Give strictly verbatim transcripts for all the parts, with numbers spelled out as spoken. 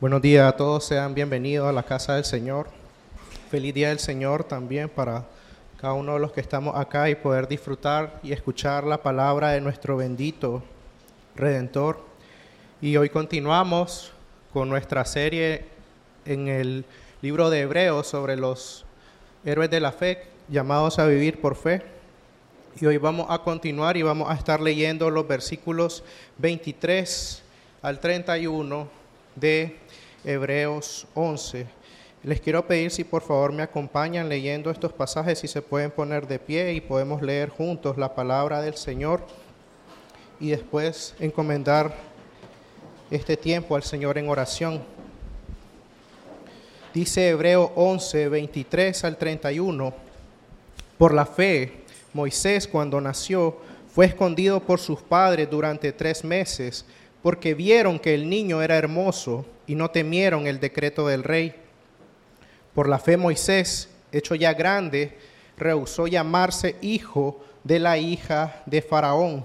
Buenos días a todos, sean bienvenidos a la casa del Señor. Feliz día del Señor también para cada uno de los que estamos acá y poder disfrutar y escuchar la palabra de nuestro bendito Redentor. Y hoy continuamos con nuestra serie en el libro de Hebreos sobre los héroes de la fe, llamados a vivir por fe. Y hoy vamos a continuar y vamos a estar leyendo los versículos veintitrés al treinta y uno de Hebreos once. Les quiero pedir si por favor me acompañan leyendo estos pasajes, si se pueden poner de pie y podemos leer juntos la palabra del Señor y después encomendar este tiempo al Señor en oración. Dice Hebreos once, veintitrés al treinta y uno: Por la fe, Moisés, cuando nació, fue escondido por sus padres durante tres meses, porque vieron que el niño era hermoso y no temieron el decreto del rey. Por la fe Moisés, hecho ya grande, rehusó llamarse hijo de la hija de Faraón,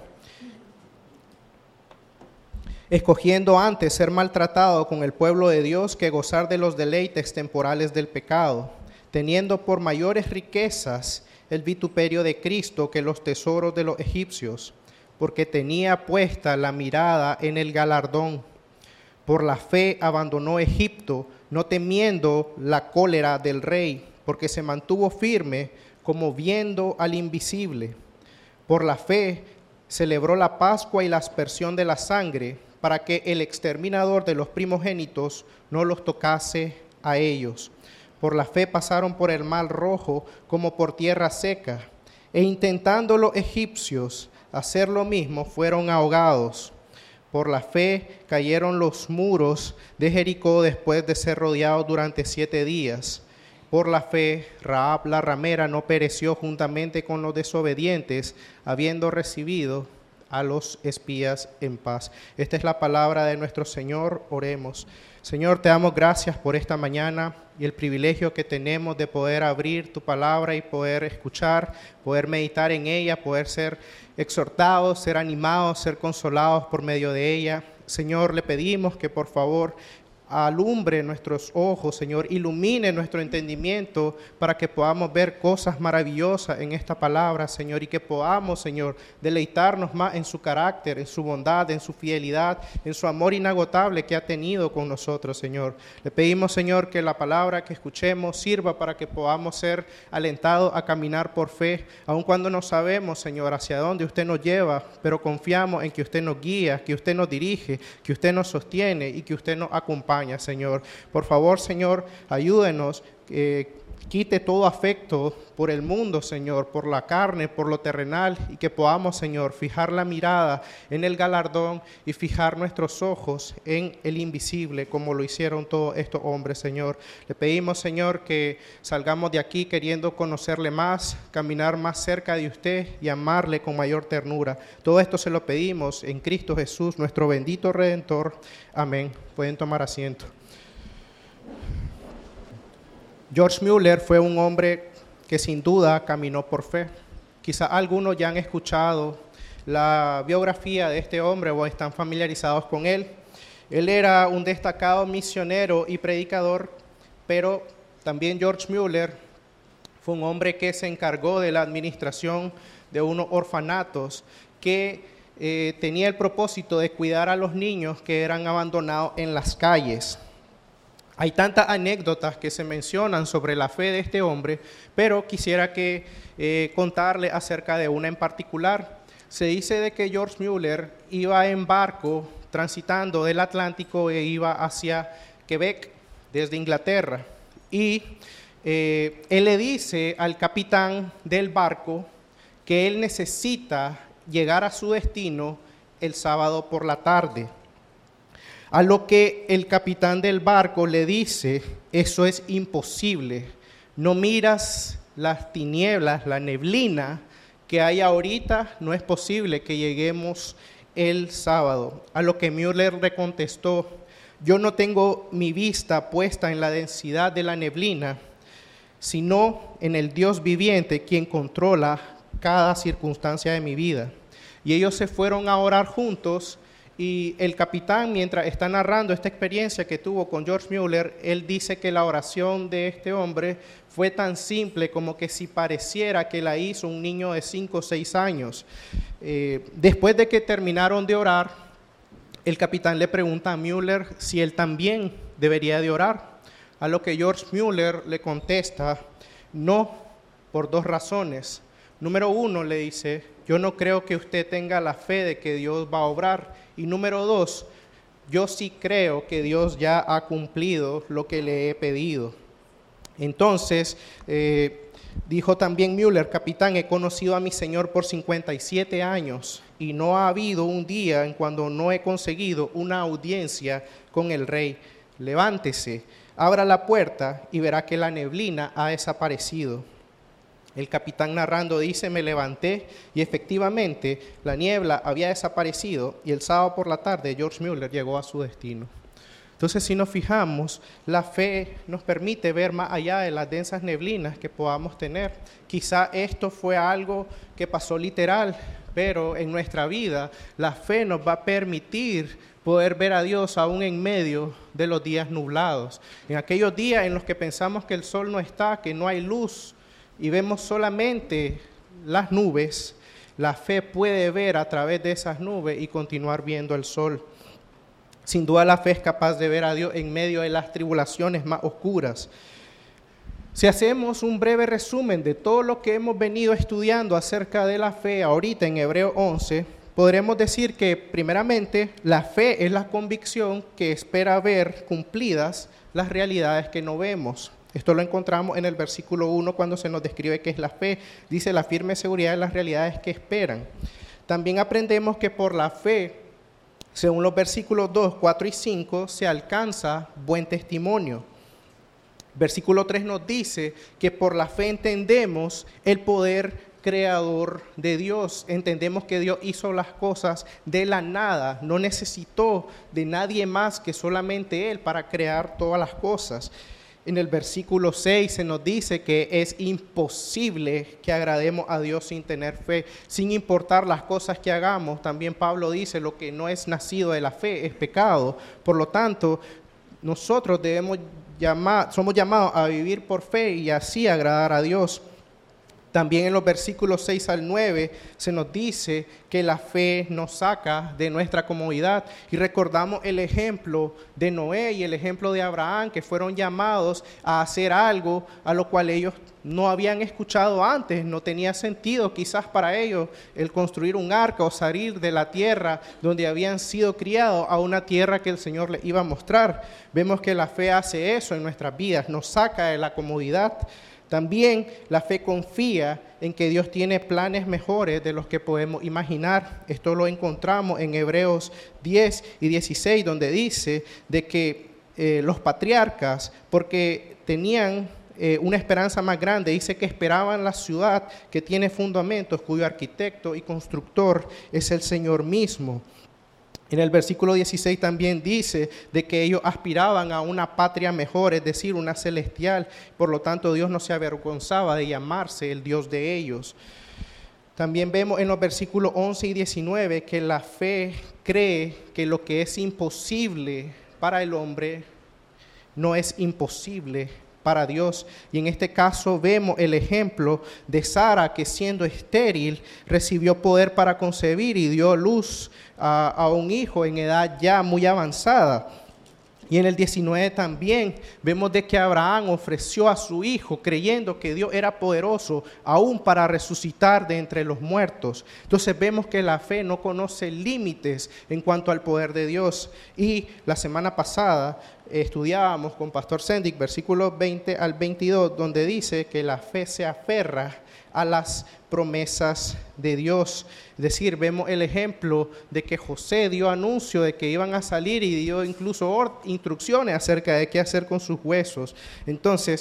escogiendo antes ser maltratado con el pueblo de Dios que gozar de los deleites temporales del pecado, teniendo por mayores riquezas el vituperio de Cristo que los tesoros de los egipcios, porque tenía puesta la mirada en el galardón. Por la fe abandonó Egipto, no temiendo la cólera del rey, porque se mantuvo firme como viendo al invisible. Por la fe celebró la Pascua y la aspersión de la sangre, para que el exterminador de los primogénitos no los tocase a ellos. Por la fe pasaron por el mar Rojo como por tierra seca, e intentando los egipcios hacer lo mismo, fueron ahogados. Por la fe cayeron los muros de Jericó después de ser rodeados durante siete días. Por la fe, Rahab la ramera no pereció juntamente con los desobedientes, habiendo recibido a los espías en paz. Esta es la palabra de nuestro Señor. Oremos. Señor, te damos gracias por esta mañana y el privilegio que tenemos de poder abrir tu palabra y poder escuchar, poder meditar en ella, poder ser exhortados, ser animados, ser consolados por medio de ella. Señor, le pedimos que por favor alumbre nuestros ojos, Señor, ilumine nuestro entendimiento para que podamos ver cosas maravillosas en esta palabra, Señor, y que podamos, Señor, deleitarnos más en su carácter, en su bondad, en su fidelidad, en su amor inagotable que ha tenido con nosotros, Señor. Le pedimos, Señor, que la palabra que escuchemos sirva para que podamos ser alentados a caminar por fe, aun cuando no sabemos, Señor, hacia dónde usted nos lleva, pero confiamos en que usted nos guía, que usted nos dirige, que usted nos sostiene y que usted nos acompaña. Señor, por favor, Señor, ayúdenos, eh, quite todo afecto por el mundo, Señor, por la carne, por lo terrenal, y que podamos, Señor, fijar la mirada en el galardón y fijar nuestros ojos en el invisible, como lo hicieron todos estos hombres, Señor. Le pedimos, Señor, que salgamos de aquí queriendo conocerle más, caminar más cerca de usted y amarle con mayor ternura. Todo esto se lo pedimos en Cristo Jesús, nuestro bendito Redentor. Amén. Pueden tomar asiento. George Mueller fue un hombre que sin duda caminó por fe. Quizá algunos ya han escuchado la biografía de este hombre o están familiarizados con él. Él era un destacado misionero y predicador, pero también George Mueller fue un hombre que se encargó de la administración de unos orfanatos que eh, tenía el propósito de cuidar a los niños que eran abandonados en las calles. Hay tantas anécdotas que se mencionan sobre la fe de este hombre, pero quisiera que eh, contarle acerca de una en particular. Se dice de que George Mueller iba en barco transitando del Atlántico e iba hacia Quebec desde Inglaterra. Y eh, él le dice al capitán del barco que él necesita llegar a su destino el sábado por la tarde. A lo que el capitán del barco le dice: eso es imposible, no miras las tinieblas, la neblina que hay ahorita, no es posible que lleguemos el sábado. A lo que Mueller le contestó: yo no tengo mi vista puesta en la densidad de la neblina, sino en el Dios viviente, quien controla cada circunstancia de mi vida. Y ellos se fueron a orar juntos Y el capitán, mientras está narrando esta experiencia que tuvo con George Mueller, él dice que la oración de este hombre fue tan simple como que si pareciera que la hizo un niño de cinco o seis años. Eh, después de que terminaron de orar, el capitán le pregunta a Mueller si él también debería de orar, a lo que George Mueller le contesta, no, por dos razones. Número uno, le dice, yo no creo que usted tenga la fe de que Dios va a obrar. Y número dos, yo sí creo que Dios ya ha cumplido lo que le he pedido. Entonces, eh, dijo también Mueller, capitán, he conocido a mi Señor por cincuenta y siete años y no ha habido un día en cuando no he conseguido una audiencia con el rey. Levántese, abra la puerta y verá que la neblina ha desaparecido. El capitán narrando dice, me levanté y efectivamente la niebla había desaparecido y el sábado por la tarde George Mueller llegó a su destino. Entonces, si nos fijamos, la fe nos permite ver más allá de las densas neblinas que podamos tener. Quizá esto fue algo que pasó literal, pero en nuestra vida la fe nos va a permitir poder ver a Dios aún en medio de los días nublados. En aquellos días en los que pensamos que el sol no está, que no hay luz, y vemos solamente las nubes, la fe puede ver a través de esas nubes y continuar viendo el sol. Sin duda la fe es capaz de ver a Dios en medio de las tribulaciones más oscuras. Si hacemos un breve resumen de todo lo que hemos venido estudiando acerca de la fe ahorita en Hebreos once, podremos decir que primeramente la fe es la convicción que espera ver cumplidas las realidades que no vemos. Esto lo encontramos en el versículo uno cuando se nos describe qué es la fe. Dice la firme seguridad de las realidades que esperan. También aprendemos que por la fe, según los versículos dos, cuatro y cinco, se alcanza buen testimonio. Versículo tres nos dice que por la fe entendemos el poder creador de Dios. Entendemos que Dios hizo las cosas de la nada, no necesitó de nadie más que solamente Él para crear todas las cosas. En el versículo seis se nos dice que es imposible que agrademos a Dios sin tener fe, sin importar las cosas que hagamos. También Pablo dice, lo que no es nacido de la fe es pecado. Por lo tanto, nosotros debemos llamar, somos llamados a vivir por fe y así agradar a Dios. También en los versículos seis al nueve se nos dice que la fe nos saca de nuestra comodidad y recordamos el ejemplo de Noé y el ejemplo de Abraham, que fueron llamados a hacer algo a lo cual ellos no habían escuchado antes, no tenía sentido quizás para ellos el construir un arca o salir de la tierra donde habían sido criados a una tierra que el Señor les iba a mostrar. Vemos que la fe hace eso en nuestras vidas, nos saca de la comodidad. También la fe confía en que Dios tiene planes mejores de los que podemos imaginar. Esto lo encontramos en Hebreos diez y dieciséis, donde dice de que eh, los patriarcas, porque tenían eh, una esperanza más grande, dice que esperaban la ciudad que tiene fundamentos, cuyo arquitecto y constructor es el Señor mismo. En el versículo dieciséis también dice de que ellos aspiraban a una patria mejor, es decir, una celestial. Por lo tanto, Dios no se avergonzaba de llamarse el Dios de ellos. También vemos en los versículos once y diecinueve que la fe cree que lo que es imposible para el hombre no es imposible para Dios. Y en este caso vemos el ejemplo de Sara, que siendo estéril recibió poder para concebir y dio luz a, a un hijo en edad ya muy avanzada. Y en el diecinueve también vemos de que Abraham ofreció a su hijo creyendo que Dios era poderoso aún para resucitar de entre los muertos. Entonces vemos que la fe no conoce límites en cuanto al poder de Dios. Y la semana pasada eh, estudiábamos con Pastor Sendik versículos veinte al veintidós, donde dice que la fe se aferra a las promesas de Dios. Es decir, vemos el ejemplo de que José dio anuncio de que iban a salir y dio incluso instrucciones acerca de qué hacer con sus huesos. Entonces,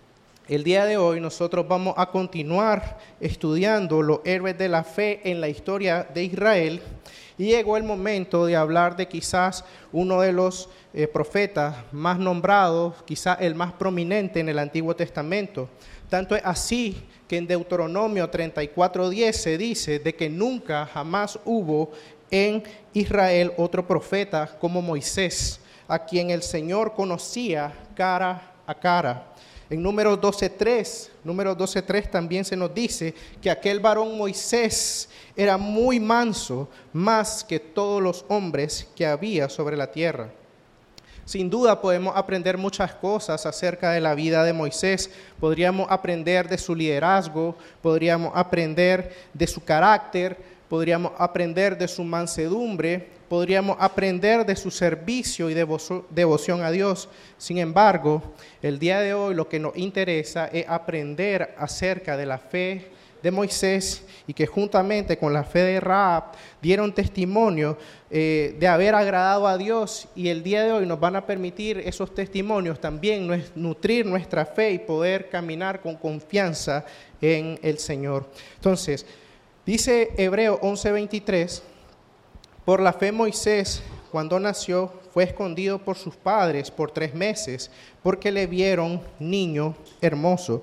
el día de hoy nosotros vamos a continuar estudiando los héroes de la fe en la historia de Israel y llegó el momento de hablar de quizás uno de los eh, profetas más nombrados, quizás el más prominente en el Antiguo Testamento. Tanto es así que en Deuteronomio treinta y cuatro diez se dice de que nunca jamás hubo en Israel otro profeta como Moisés, a quien el Señor conocía cara a cara. En Números doce tres, Números doce tres también se nos dice que aquel varón Moisés era muy manso, más que todos los hombres que había sobre la tierra. Sin duda podemos aprender muchas cosas acerca de la vida de Moisés. Podríamos aprender de su liderazgo, podríamos aprender de su carácter, podríamos aprender de su mansedumbre, podríamos aprender de su servicio y devo- devoción a Dios. Sin embargo, el día de hoy lo que nos interesa es aprender acerca de la fe de Moisés y que juntamente con la fe de Rahab dieron testimonio eh, de haber agradado a Dios, y el día de hoy nos van a permitir esos testimonios también nutrir nuestra fe y poder caminar con confianza en el Señor. Entonces, dice Hebreos once veintitrés, por la fe Moisés, cuando nació, fue escondido por sus padres por tres meses, porque le vieron niño hermoso.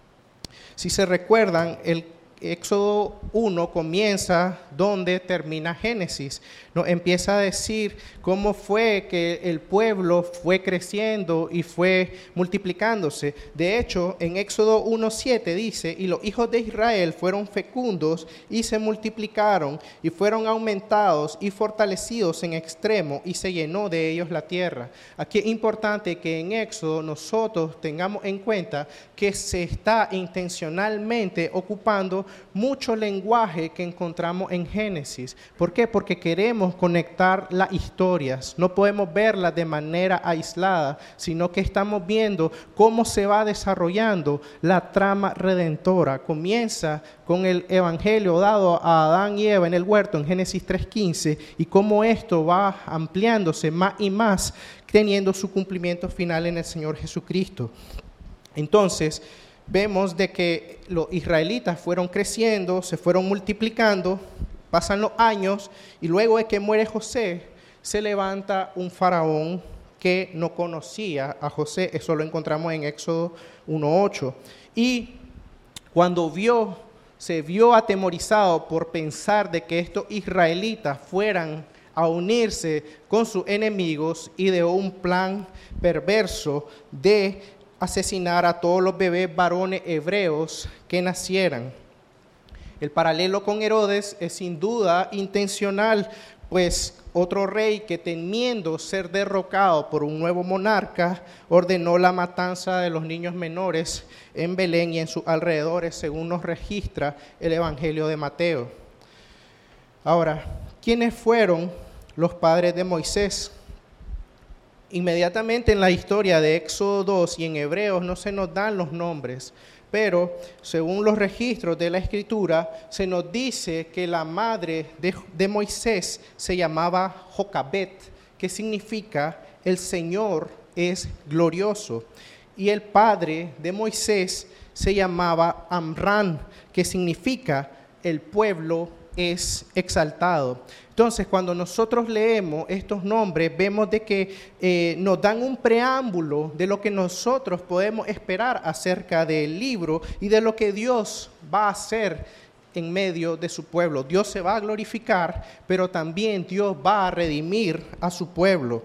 Si se recuerdan, el Éxodo uno comienza donde termina Génesis. Nos empieza a decir cómo fue que el pueblo fue creciendo y fue multiplicándose. De hecho, en Éxodo uno siete dice, y los hijos de Israel fueron fecundos y se multiplicaron y fueron aumentados y fortalecidos en extremo, y se llenó de ellos la tierra. Aquí es importante que en Éxodo nosotros tengamos en cuenta que se está intencionalmente ocupando mucho lenguaje que encontramos en Génesis. ¿Por qué? Porque queremos conectar las historias. No podemos verlas de manera aislada, sino que estamos viendo cómo se va desarrollando la trama redentora. Comienza con el evangelio dado a Adán y Eva en el huerto en Génesis tres quince, y cómo esto va ampliándose más y más, teniendo su cumplimiento final en el Señor Jesucristo. Entonces, vemos de que los israelitas fueron creciendo, se fueron multiplicando, pasan los años, y luego de que muere José, se levanta un faraón que no conocía a José. Eso lo encontramos en Éxodo uno ocho. Y cuando vio, se vio atemorizado por pensar de que estos israelitas fueran a unirse con sus enemigos, ideó un plan perverso de asesinar a todos los bebés varones hebreos que nacieran. El paralelo con Herodes es sin duda intencional, pues otro rey que, temiendo ser derrocado por un nuevo monarca, ordenó la matanza de los niños menores en Belén y en sus alrededores, según nos registra el Evangelio de Mateo. Ahora, ¿quiénes fueron los padres de Moisés? Inmediatamente en la historia de Éxodo dos y en Hebreos no se nos dan los nombres, pero según los registros de la Escritura se nos dice que la madre de, de Moisés se llamaba Jocabet, que significa el Señor es glorioso, y el padre de Moisés se llamaba Amram, que significa el pueblo es exaltado. Entonces, cuando nosotros leemos estos nombres, vemos de que eh, nos dan un preámbulo de lo que nosotros podemos esperar acerca del libro y de lo que Dios va a hacer en medio de su pueblo. Dios se va a glorificar, pero también Dios va a redimir a su pueblo.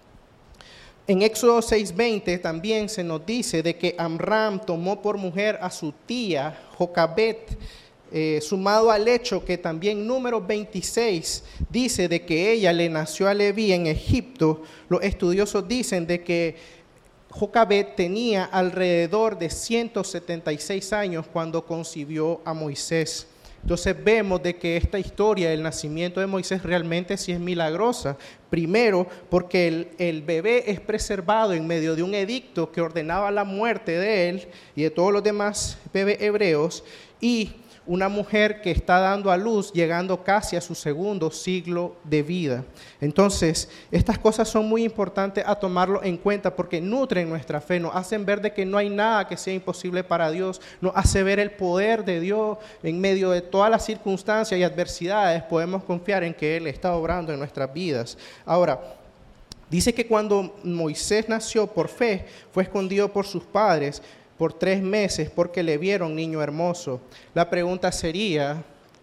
En Éxodo seis veinte también se nos dice de que Amram tomó por mujer a su tía Jocabet, Eh, sumado al hecho que también número veintiséis dice de que ella le nació a Leví en Egipto. Los estudiosos dicen de que Jocabet tenía alrededor de ciento setenta y seis años cuando concibió a Moisés. Entonces vemos de que esta historia del nacimiento de Moisés realmente sí es milagrosa. Primero, porque el, el bebé es preservado en medio de un edicto que ordenaba la muerte de él y de todos los demás bebés hebreos, y una mujer que está dando a luz, llegando casi a su segundo siglo de vida. Entonces, estas cosas son muy importantes a tomarlo en cuenta porque nutren nuestra fe, nos hacen ver de que no hay nada que sea imposible para Dios, nos hace ver el poder de Dios en medio de todas las circunstancias y adversidades. Podemos confiar en que Él está obrando en nuestras vidas. Ahora, dice que cuando Moisés nació por fe, fue escondido por sus padres por tres meses porque le vieron niño hermoso. La pregunta sería,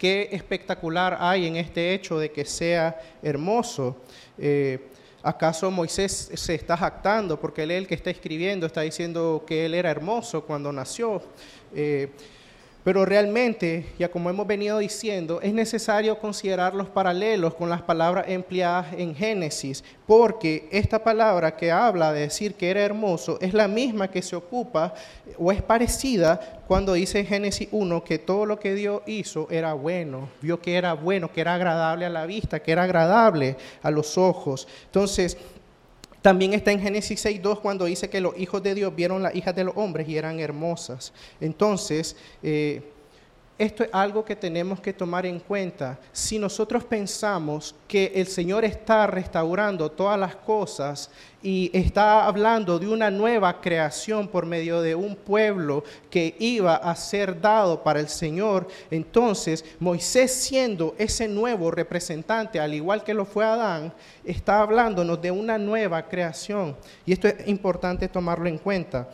¿qué espectacular hay en este hecho de que sea hermoso? Eh, ¿Acaso Moisés se está jactando porque él es el que está escribiendo, está diciendo que él era hermoso cuando nació? Eh, Pero realmente, ya como hemos venido diciendo, es necesario considerar los paralelos con las palabras empleadas en Génesis, porque esta palabra que habla de decir que era hermoso es la misma que se ocupa o es parecida cuando dice en Génesis uno que todo lo que Dios hizo era bueno, vio que era bueno, que era agradable a la vista, que era agradable a los ojos. Entonces, también está en Génesis seis dos cuando dice que los hijos de Dios vieron las hijas de los hombres y eran hermosas. Entonces, eh, esto es algo que tenemos que tomar en cuenta. Si nosotros pensamos que el Señor está restaurando todas las cosas y está hablando de una nueva creación por medio de un pueblo que iba a ser dado para el Señor, entonces Moisés, siendo ese nuevo representante, al igual que lo fue Adán, está hablándonos de una nueva creación. Y esto es importante tomarlo en cuenta.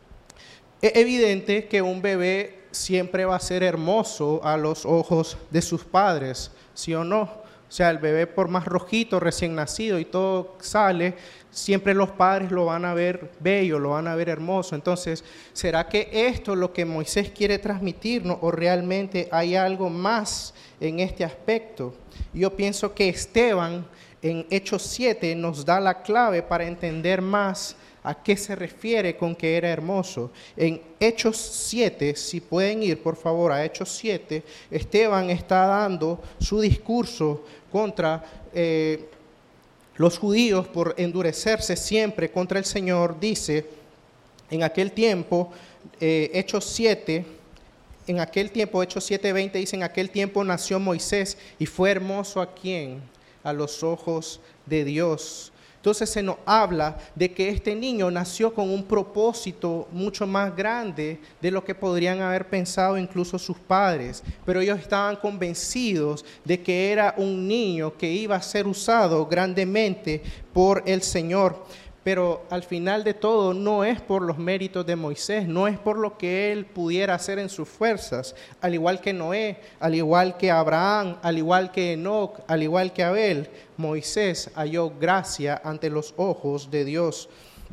Es evidente que un bebé siempre va a ser hermoso a los ojos de sus padres, ¿sí o no? O sea, el bebé, por más rojito, recién nacido y todo sale, siempre los padres lo van a ver bello, lo van a ver hermoso. Entonces, ¿será que esto es lo que Moisés quiere transmitirnos o realmente hay algo más en este aspecto? Yo pienso que Esteban en Hechos siete nos da la clave para entender más a qué se refiere con que era hermoso. En Hechos siete, si pueden ir por favor a Hechos siete, Esteban está dando su discurso contra eh, los judíos por endurecerse siempre contra el Señor. Dice, en aquel tiempo, eh, Hechos siete, en aquel tiempo, Hechos siete veinte dice, en aquel tiempo nació Moisés y fue hermoso ¿a quién? A los ojos de Dios. Entonces se nos habla de que este niño nació con un propósito mucho más grande de lo que podrían haber pensado incluso sus padres, pero ellos estaban convencidos de que era un niño que iba a ser usado grandemente por el Señor. Pero al final de todo no es por los méritos de Moisés, no es por lo que él pudiera hacer en sus fuerzas, al igual que Noé, al igual que Abraham, al igual que Enoc, al igual que Abel, Moisés halló gracia ante los ojos de Dios.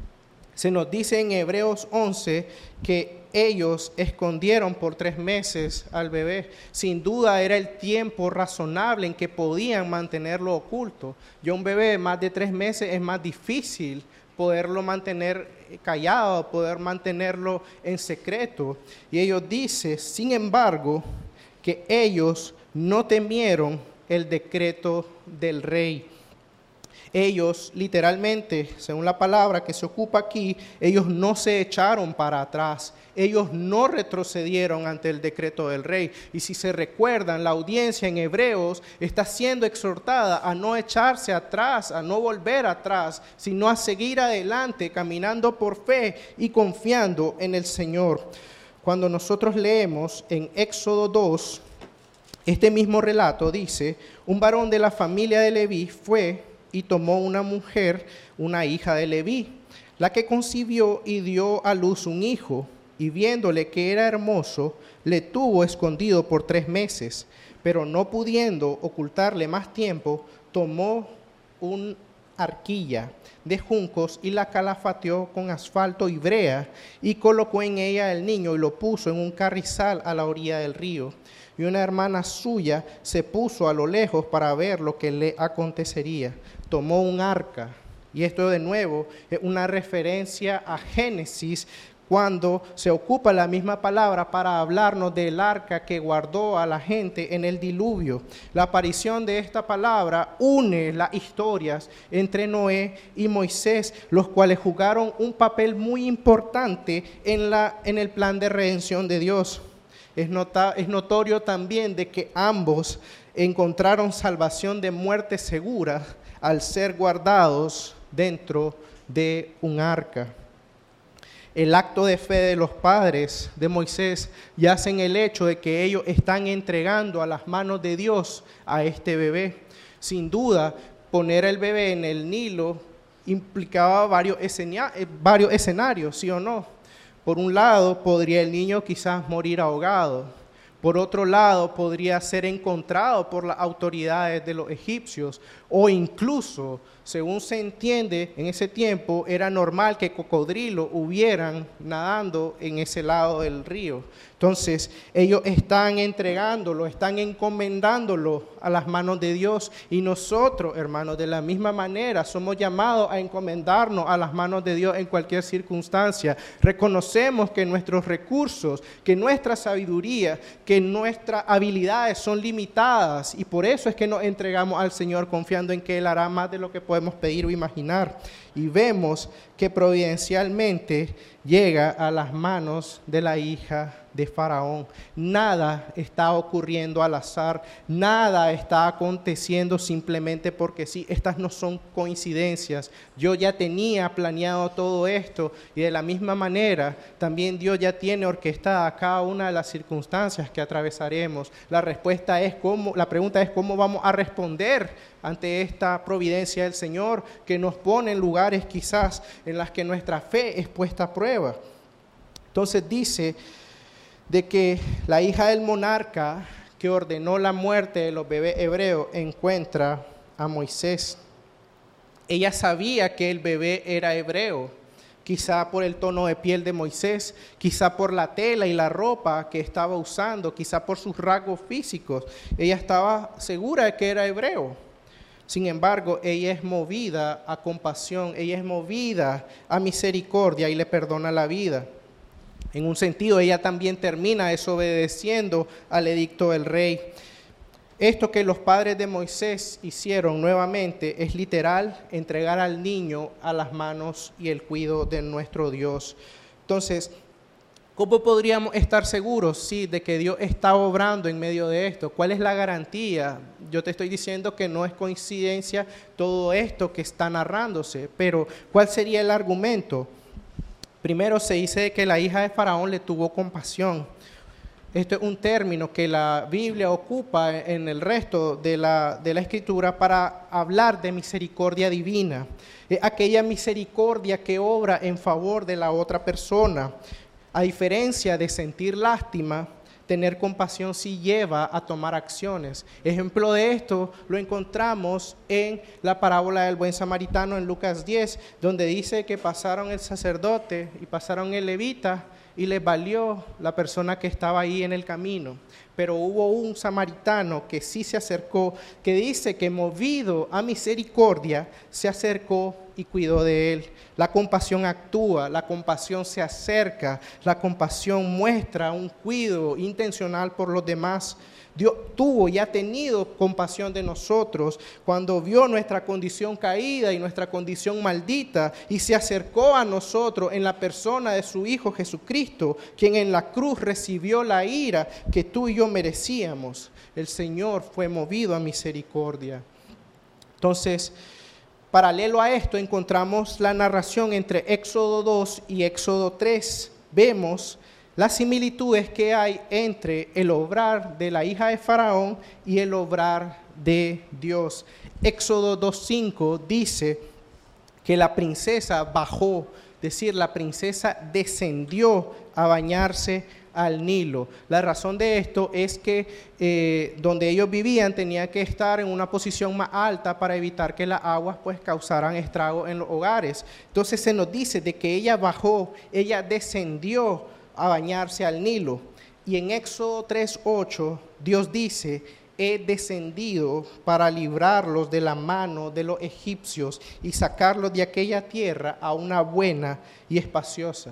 Se nos dice en Hebreos once que ellos escondieron por tres meses al bebé. Sin duda era el tiempo razonable en que podían mantenerlo oculto. Ya un bebé de más de tres meses es más difícil poderlo mantener callado, poder mantenerlo en secreto. Y ellos dicen, sin embargo, que ellos no temieron el decreto del rey. Ellos literalmente, según la palabra que se ocupa aquí, ellos no se echaron para atrás, ellos no retrocedieron ante el decreto del rey. Y si se recuerdan, la audiencia en Hebreos está siendo exhortada a no echarse atrás, a no volver atrás, sino a seguir adelante, caminando por fe y confiando en el Señor. Cuando nosotros leemos en Éxodo dos, este mismo relato dice, un varón de la familia de Leví fue y tomó una mujer, una hija de Leví, la que concibió y dio a luz un hijo, y viéndole que era hermoso, le tuvo escondido por tres meses, pero no pudiendo ocultarle más tiempo, tomó una arquilla de juncos y la calafateó con asfalto y brea, y colocó en ella el niño y lo puso en un carrizal a la orilla del río. Y una hermana suya se puso a lo lejos para ver lo que le acontecería. Tomó un arca, y esto de nuevo es una referencia a Génesis, cuando se ocupa la misma palabra para hablarnos del arca que guardó a la gente en el diluvio. La aparición de esta palabra une las historias entre Noé y Moisés, los cuales jugaron un papel muy importante en, la, en el plan de redención de Dios. Es, nota, es notorio también de que ambos encontraron salvación de muerte segura al ser guardados dentro de un arca. El acto de fe de los padres de Moisés yace en el hecho de que ellos están entregando a las manos de Dios a este bebé. Sin duda, poner el bebé en el Nilo implicaba varios, escena, varios escenarios, ¿sí o no? Por un lado, podría el niño quizás morir ahogado. Por otro lado, podría ser encontrado por las autoridades de los egipcios, o incluso, según se entiende, en ese tiempo era normal que cocodrilos hubieran nadando en ese lado del río. Entonces, ellos están entregándolo, están encomendándolo a las manos de Dios, y nosotros, hermanos, de la misma manera somos llamados a encomendarnos a las manos de Dios en cualquier circunstancia. Reconocemos que nuestros recursos, que nuestra sabiduría, que nuestras habilidades son limitadas, y por eso es que nos entregamos al Señor confiando en que Él hará más de lo que podemos pedir o imaginar. Y vemos que providencialmente llega a las manos de la hija de Faraón. Nada está ocurriendo al azar, nada está aconteciendo simplemente porque sí. Estas no son coincidencias. Yo ya tenía planeado todo esto, y de la misma manera también Dios ya tiene orquestada cada una de las circunstancias que atravesaremos. La respuesta es cómo, la pregunta es cómo vamos a responder ante esta providencia del Señor, que nos pone en lugares quizás en las que nuestra fe es puesta a prueba. Entonces dice de que la hija del monarca que ordenó la muerte de los bebés hebreos encuentra a Moisés. Ella sabía que el bebé era hebreo, quizá por el tono de piel de Moisés, quizá por la tela y la ropa que estaba usando, quizá por sus rasgos físicos. Ella estaba segura de que era hebreo. Sin embargo, ella es movida a compasión, ella es movida a misericordia y le perdona la vida. En un sentido, ella también termina desobedeciendo al edicto del rey. Esto que los padres de Moisés hicieron nuevamente es literal entregar al niño a las manos y el cuidado de nuestro Dios. Entonces, ¿cómo podríamos estar seguros, sí, de que Dios está obrando en medio de esto? ¿Cuál es la garantía? Yo te estoy diciendo que no es coincidencia todo esto que está narrándose, pero ¿cuál sería el argumento? Primero se dice que la hija de Faraón le tuvo compasión. Esto es un término que la Biblia ocupa en el resto de la, de la Escritura para hablar de misericordia divina. Es aquella misericordia que obra en favor de la otra persona. A diferencia de sentir lástima, tener compasión sí lleva a tomar acciones. Ejemplo de esto lo encontramos en la parábola del buen samaritano en Lucas diez, donde dice que pasaron el sacerdote y pasaron el levita y les valió la persona que estaba ahí en el camino. Pero hubo un samaritano que sí se acercó, que dice que movido a misericordia se acercó y cuidó de él. La compasión actúa, la compasión se acerca, la compasión muestra un cuidado intencional por los demás. Dios tuvo y ha tenido compasión de nosotros cuando vio nuestra condición caída y nuestra condición maldita, y se acercó a nosotros en la persona de su Hijo Jesucristo, quien en la cruz recibió la ira que tú y yo merecíamos. El Señor fue movido a misericordia. Entonces, paralelo a esto encontramos la narración entre Éxodo dos y Éxodo tres. Vemos las similitudes que hay entre el obrar de la hija de Faraón y el obrar de Dios. Éxodo dos cinco dice que la princesa bajó, es decir, la princesa descendió a bañarse al Nilo. La razón de esto es que eh, donde ellos vivían tenía que estar en una posición más alta para evitar que las aguas pues causaran estragos en los hogares. Entonces se nos dice de que ella bajó, ella descendió a bañarse al Nilo. Y en Éxodo tres ocho Dios dice: he descendido para librarlos de la mano de los egipcios y sacarlos de aquella tierra a una buena y espaciosa.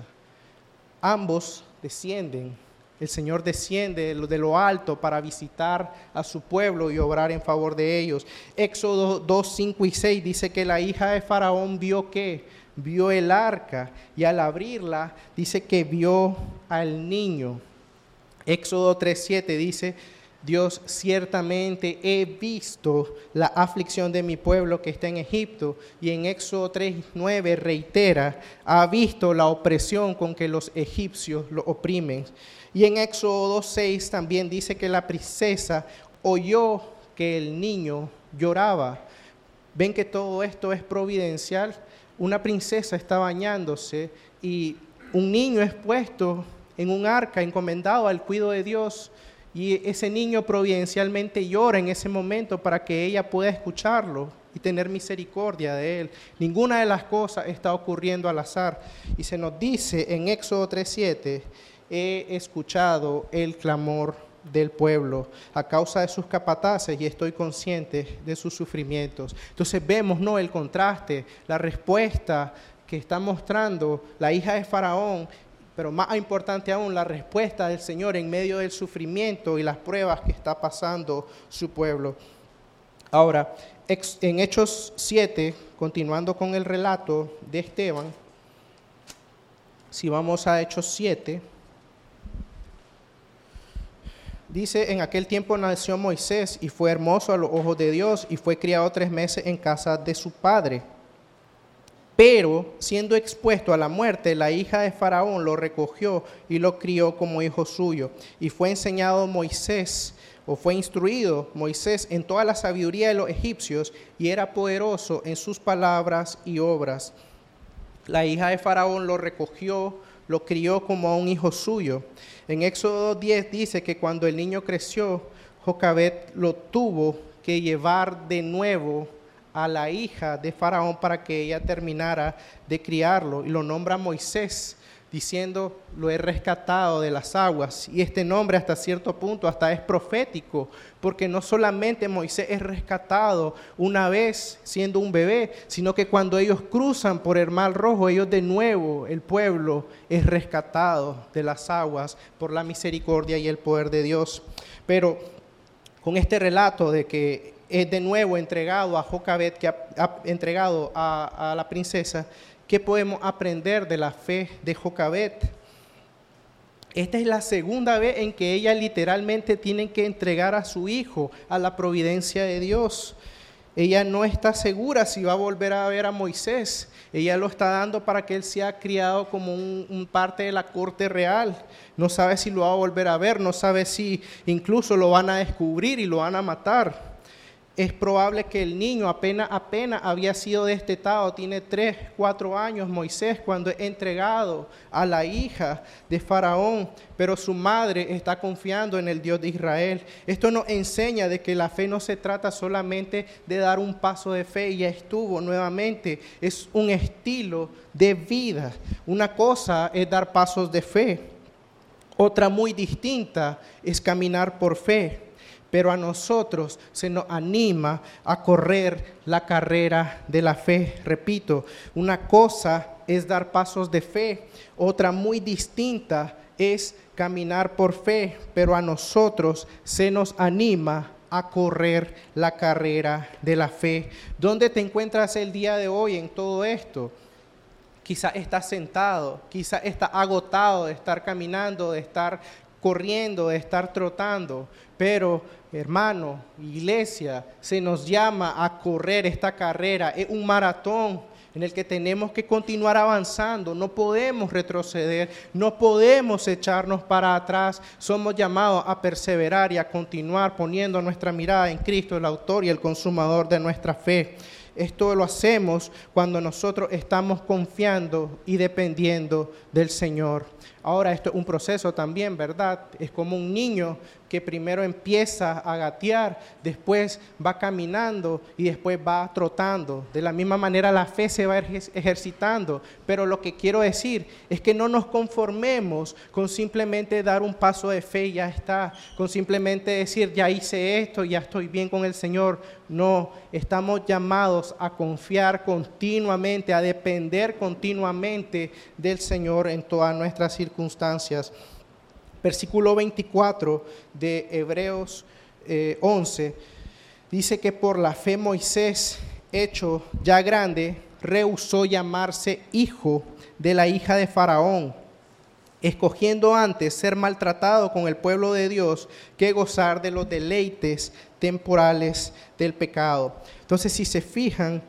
Ambos descienden. El Señor desciende de lo alto para visitar a su pueblo y obrar en favor de ellos. Éxodo dos cinco y seis dice que la hija de Faraón vio que vio el arca, y al abrirla dice que vio al niño. Éxodo tres siete dice: Dios, ciertamente he visto la aflicción de mi pueblo que está en Egipto. Y en Éxodo tres nueve reitera: ha visto la opresión con que los egipcios lo oprimen. Y en Éxodo dos seis también dice que la princesa oyó que el niño lloraba. Ven que todo esto es providencial. Una princesa está bañándose y un niño es puesto en un arca encomendado al cuidado de Dios, y ese niño providencialmente llora en ese momento para que ella pueda escucharlo y tener misericordia de él. Ninguna de las cosas está ocurriendo al azar. Y se nos dice en Éxodo tres siete, he escuchado el clamor del pueblo a causa de sus capataces y estoy consciente de sus sufrimientos. Entonces vemos, ¿no?, el contraste, la respuesta que está mostrando la hija de Faraón, pero más importante aún, la respuesta del Señor en medio del sufrimiento y las pruebas que está pasando su pueblo. Ahora, en Hechos siete, continuando con el relato de Esteban, si vamos a Hechos siete, dice, en aquel tiempo nació Moisés y fue hermoso a los ojos de Dios y fue criado tres meses en casa de su padre. Pero siendo expuesto a la muerte, la hija de Faraón lo recogió y lo crió como hijo suyo. Y fue enseñado Moisés, o fue instruido Moisés en toda la sabiduría de los egipcios, y era poderoso en sus palabras y obras. La hija de Faraón lo recogió, lo crió como a un hijo suyo. En Éxodo diez dice que cuando el niño creció, Jocabed lo tuvo que llevar de nuevo a la hija de Faraón para que ella terminara de criarlo, y lo nombra Moisés, diciendo, lo he rescatado de las aguas. Y este nombre hasta cierto punto hasta es profético, porque no solamente Moisés es rescatado una vez siendo un bebé, sino que cuando ellos cruzan por el Mar Rojo, ellos de nuevo, el pueblo es rescatado de las aguas por la misericordia y el poder de Dios. Pero con este relato de que es de nuevo entregado a Jocabed, que ha, ha entregado a, a la princesa, ¿qué podemos aprender de la fe de Jocabed? Esta es la segunda vez en que ella literalmente tiene que entregar a su hijo a la providencia de Dios. Ella no está segura si va a volver a ver a Moisés. Ella lo está dando para que él sea criado como un, un parte de la corte real. No sabe si lo va a volver a ver, no sabe si incluso lo van a descubrir y lo van a matar. Es probable que el niño apenas, apenas había sido destetado, tiene tres, cuatro años Moisés cuando es entregado a la hija de Faraón, pero su madre está confiando en el Dios de Israel. Esto nos enseña de que la fe no se trata solamente de dar un paso de fe y ya estuvo nuevamente, es un estilo de vida. Una cosa es dar pasos de fe, otra muy distinta es caminar por fe. Pero a nosotros se nos anima a correr la carrera de la fe. Repito, una cosa es dar pasos de fe, otra muy distinta es caminar por fe, pero a nosotros se nos anima a correr la carrera de la fe. ¿Dónde te encuentras el día de hoy en todo esto? Quizá estás sentado, quizá estás agotado de estar caminando, de estar corriendo, de estar trotando, pero hermano, iglesia, se nos llama a correr esta carrera. Es un maratón en el que tenemos que continuar avanzando, no podemos retroceder, no podemos echarnos para atrás. Somos llamados a perseverar y a continuar poniendo nuestra mirada en Cristo, el autor y el consumador de nuestra fe. Esto lo hacemos cuando nosotros estamos confiando y dependiendo del Señor. Ahora, esto es un proceso también, ¿verdad? Es como un niño que primero empieza a gatear, después va caminando y después va trotando. De la misma manera la fe se va ejercitando, pero lo que quiero decir es que no nos conformemos con simplemente dar un paso de fe y ya está, con simplemente decir ya hice esto, ya estoy bien con el Señor. No, estamos llamados a confiar continuamente, a depender continuamente del Señor en todas nuestras circunstancias. Versículo veinticuatro de Hebreos eh, once, dice que por la fe Moisés, hecho ya grande, rehusó llamarse hijo de la hija de Faraón, escogiendo antes ser maltratado con el pueblo de Dios que gozar de los deleites temporales del pecado. Entonces, si se fijan,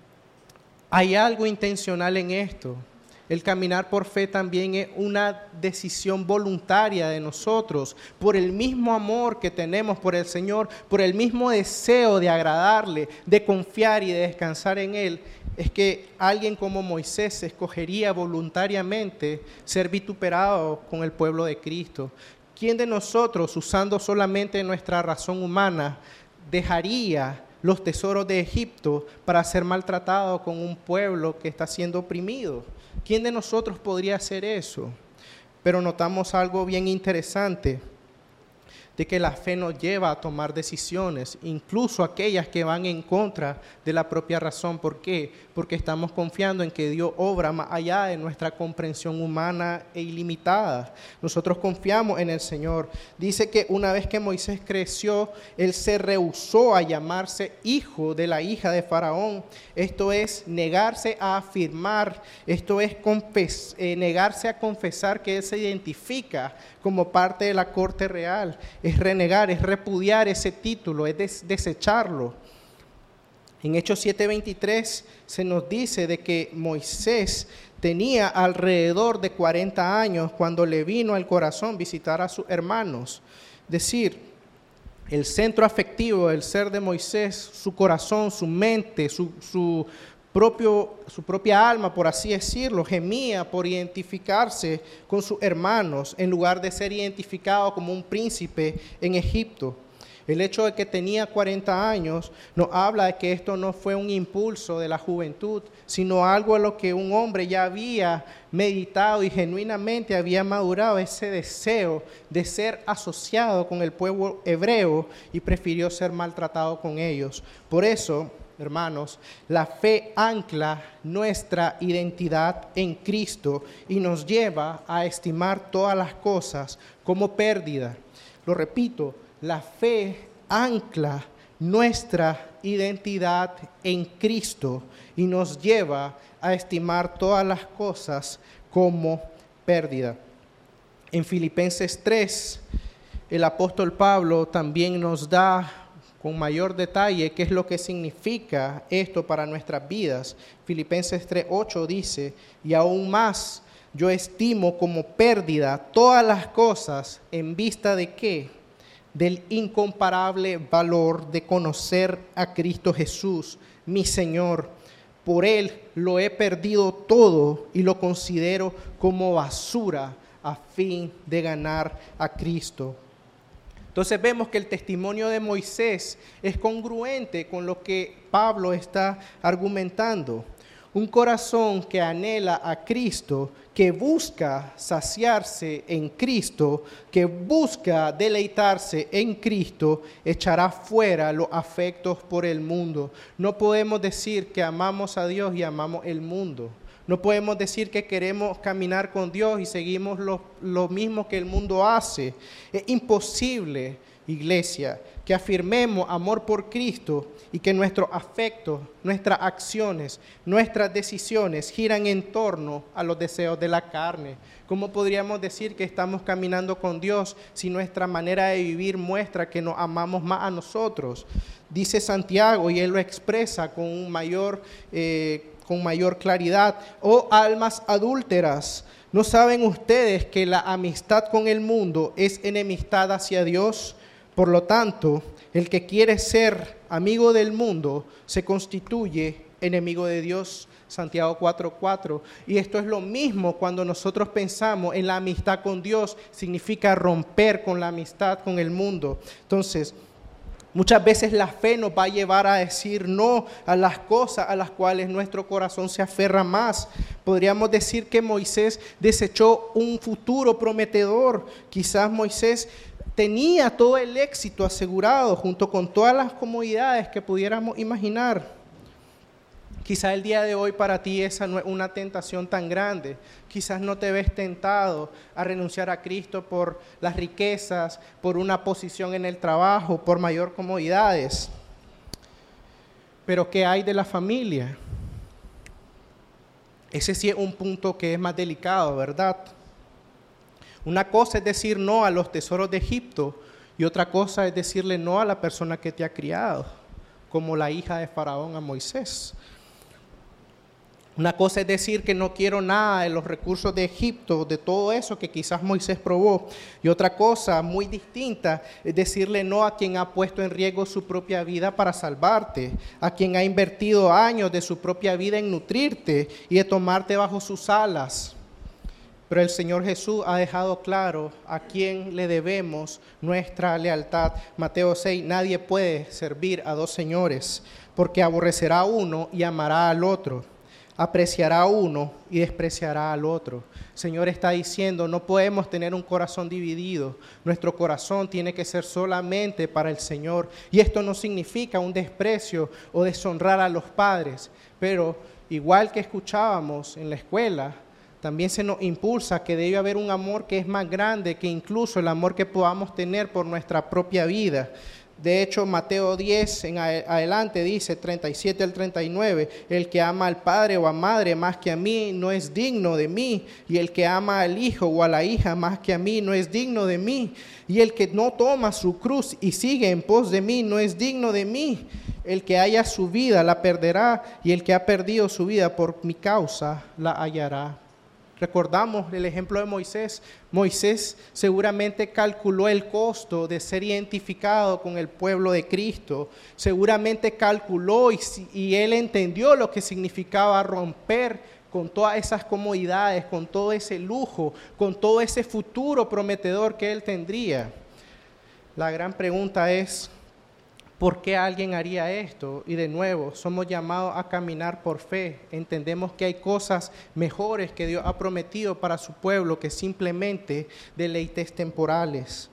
hay algo intencional en esto. El caminar por fe también es una decisión voluntaria de nosotros, por el mismo amor que tenemos por el Señor, por el mismo deseo de agradarle, de confiar y de descansar en Él. Es que alguien como Moisés escogería voluntariamente ser vituperado con el pueblo de Cristo. ¿Quién de nosotros, usando solamente nuestra razón humana, dejaría los tesoros de Egipto para ser maltratado con un pueblo que está siendo oprimido? ¿Quién de nosotros podría hacer eso? Pero notamos algo bien interesante, de que la fe nos lleva a tomar decisiones, incluso aquellas que van en contra de la propia razón. ¿Por qué? Porque estamos confiando en que Dios obra más allá de nuestra comprensión humana e ilimitada. Nosotros confiamos en el Señor. Dice que una vez que Moisés creció, él se rehusó a llamarse hijo de la hija de Faraón. Esto es negarse a afirmar, esto es confes- eh, negarse a confesar que él se identifica como parte de la corte real. Es renegar, es repudiar ese título, es des- desecharlo. En Hechos siete veintitrés se nos dice de que Moisés tenía alrededor de cuarenta años cuando le vino al corazón visitar a sus hermanos. Es decir, el centro afectivo del ser de Moisés, su corazón, su mente, su, su, propio, su propia alma, por así decirlo, gemía por identificarse con sus hermanos en lugar de ser identificado como un príncipe en Egipto. El hecho de que tenía cuarenta años nos habla de que esto no fue un impulso de la juventud, sino algo a lo que un hombre ya había meditado y genuinamente había madurado ese deseo de ser asociado con el pueblo hebreo y prefirió ser maltratado con ellos. Por eso, hermanos, la fe ancla nuestra identidad en Cristo y nos lleva a estimar todas las cosas como pérdida. Lo repito, la fe ancla nuestra identidad en Cristo y nos lleva a estimar todas las cosas como pérdida. En Filipenses tres, el apóstol Pablo también nos da con mayor detalle qué es lo que significa esto para nuestras vidas. Filipenses tres ocho dice, y aún más, yo estimo como pérdida todas las cosas en vista de qué, del incomparable valor de conocer a Cristo Jesús, mi Señor. Por Él lo he perdido todo y lo considero como basura a fin de ganar a Cristo. Entonces vemos que el testimonio de Moisés es congruente con lo que Pablo está argumentando. Un corazón que anhela a Cristo, que busca saciarse en Cristo, que busca deleitarse en Cristo, echará fuera los afectos por el mundo. No podemos decir que amamos a Dios y amamos el mundo. No podemos decir que queremos caminar con Dios y seguimos lo, lo mismo que el mundo hace. Es imposible, iglesia, que afirmemos amor por Cristo y que nuestros afectos, nuestras acciones, nuestras decisiones giran en torno a los deseos de la carne. ¿Cómo podríamos decir que estamos caminando con Dios si nuestra manera de vivir muestra que nos amamos más a nosotros? Dice Santiago, y él lo expresa con un mayor, eh, con mayor claridad: oh almas adúlteras, ¿no saben ustedes que la amistad con el mundo es enemistad hacia Dios? Por lo tanto, el que quiere ser amigo del mundo se constituye enemigo de Dios. Santiago cuatro cuatro. Y esto es lo mismo cuando nosotros pensamos en la amistad con Dios, significa romper con la amistad con el mundo. Entonces, muchas veces la fe nos va a llevar a decir no a las cosas a las cuales nuestro corazón se aferra más. Podríamos decir que Moisés desechó un futuro prometedor. Quizás Moisés tenía todo el éxito asegurado junto con todas las comodidades que pudiéramos imaginar. Quizás el día de hoy para ti esa no es una tentación tan grande. Quizás no te ves tentado a renunciar a Cristo por las riquezas, por una posición en el trabajo, por mayor comodidades. Pero ¿qué hay de la familia? Ese sí es un punto que es más delicado, ¿verdad? Una cosa es decir no a los tesoros de Egipto y otra cosa es decirle no a la persona que te ha criado, como la hija de Faraón a Moisés. Una cosa es decir que no quiero nada de los recursos de Egipto, de todo eso que quizás Moisés probó. Y otra cosa muy distinta es decirle no a quien ha puesto en riesgo su propia vida para salvarte, a quien ha invertido años de su propia vida en nutrirte y de tomarte bajo sus alas. Pero el Señor Jesús ha dejado claro a quién le debemos nuestra lealtad. Mateo seis, nadie puede servir a dos señores, porque aborrecerá a uno y amará al otro, apreciará a uno y despreciará al otro. El Señor está diciendo, no podemos tener un corazón dividido. Nuestro corazón tiene que ser solamente para el Señor. Y esto no significa un desprecio o deshonrar a los padres, pero igual que escuchábamos en la escuela, también se nos impulsa que debe haber un amor que es más grande que incluso el amor que podamos tener por nuestra propia vida. De hecho, Mateo diez en adelante dice, treinta y siete al treinta y nueve, el que ama al padre o a madre más que a mí no es digno de mí, y el que ama al hijo o a la hija más que a mí no es digno de mí, y el que no toma su cruz y sigue en pos de mí no es digno de mí. El que haya su vida la perderá, y el que ha perdido su vida por mi causa la hallará. Recordamos el ejemplo de Moisés. Moisés seguramente calculó el costo de ser identificado con el pueblo de Cristo. Seguramente calculó y, y él entendió lo que significaba romper con todas esas comodidades, con todo ese lujo, con todo ese futuro prometedor que él tendría. La gran pregunta es, ¿por qué alguien haría esto? Y de nuevo, somos llamados a caminar por fe. Entendemos que hay cosas mejores que Dios ha prometido para su pueblo que simplemente deleites temporales.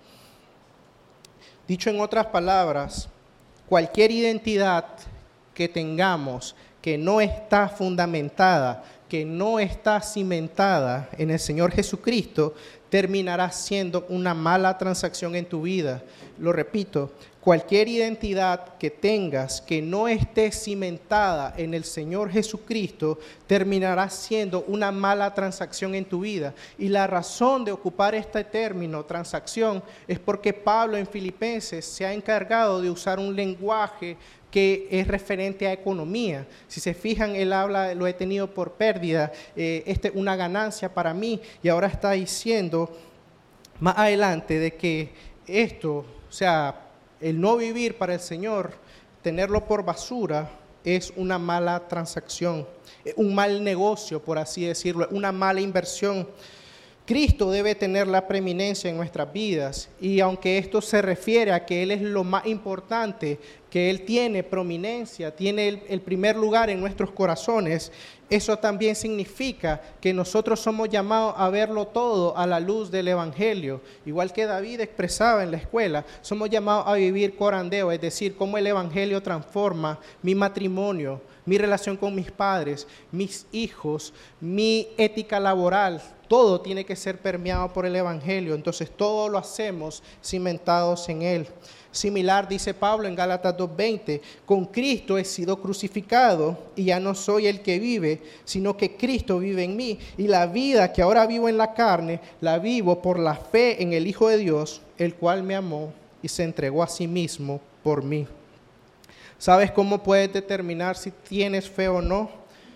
Dicho en otras palabras, cualquier identidad que tengamos que no está fundamentada, que no está cimentada en el Señor Jesucristo, terminará siendo una mala transacción en tu vida. Lo repito, cualquier identidad que tengas que no esté cimentada en el Señor Jesucristo, terminará siendo una mala transacción en tu vida. Y la razón de ocupar este término, transacción, es porque Pablo en Filipenses se ha encargado de usar un lenguaje que es referente a economía. Si se fijan, él habla, lo he tenido por pérdida, eh, este es una ganancia para mí, y ahora está diciendo más adelante de que esto, o sea, el no vivir para el Señor, tenerlo por basura, es una mala transacción, un mal negocio, por así decirlo, una mala inversión. Cristo debe tener la preeminencia en nuestras vidas, y aunque esto se refiere a que Él es lo más importante, que Él tiene prominencia, tiene el, el primer lugar en nuestros corazones, eso también significa que nosotros somos llamados a verlo todo a la luz del Evangelio. Igual que David expresaba en la escuela, somos llamados a vivir corandeo, es decir, cómo el Evangelio transforma mi matrimonio, mi relación con mis padres, mis hijos, mi ética laboral. Todo tiene que ser permeado por el Evangelio, entonces todo lo hacemos cimentados en Él. Similar dice Pablo en Gálatas dos veinte, con Cristo he sido crucificado y ya no soy el que vive, sino que Cristo vive en mí. Y la vida que ahora vivo en la carne, la vivo por la fe en el Hijo de Dios, el cual me amó y se entregó a sí mismo por mí. ¿Sabes cómo puedes determinar si tienes fe o no?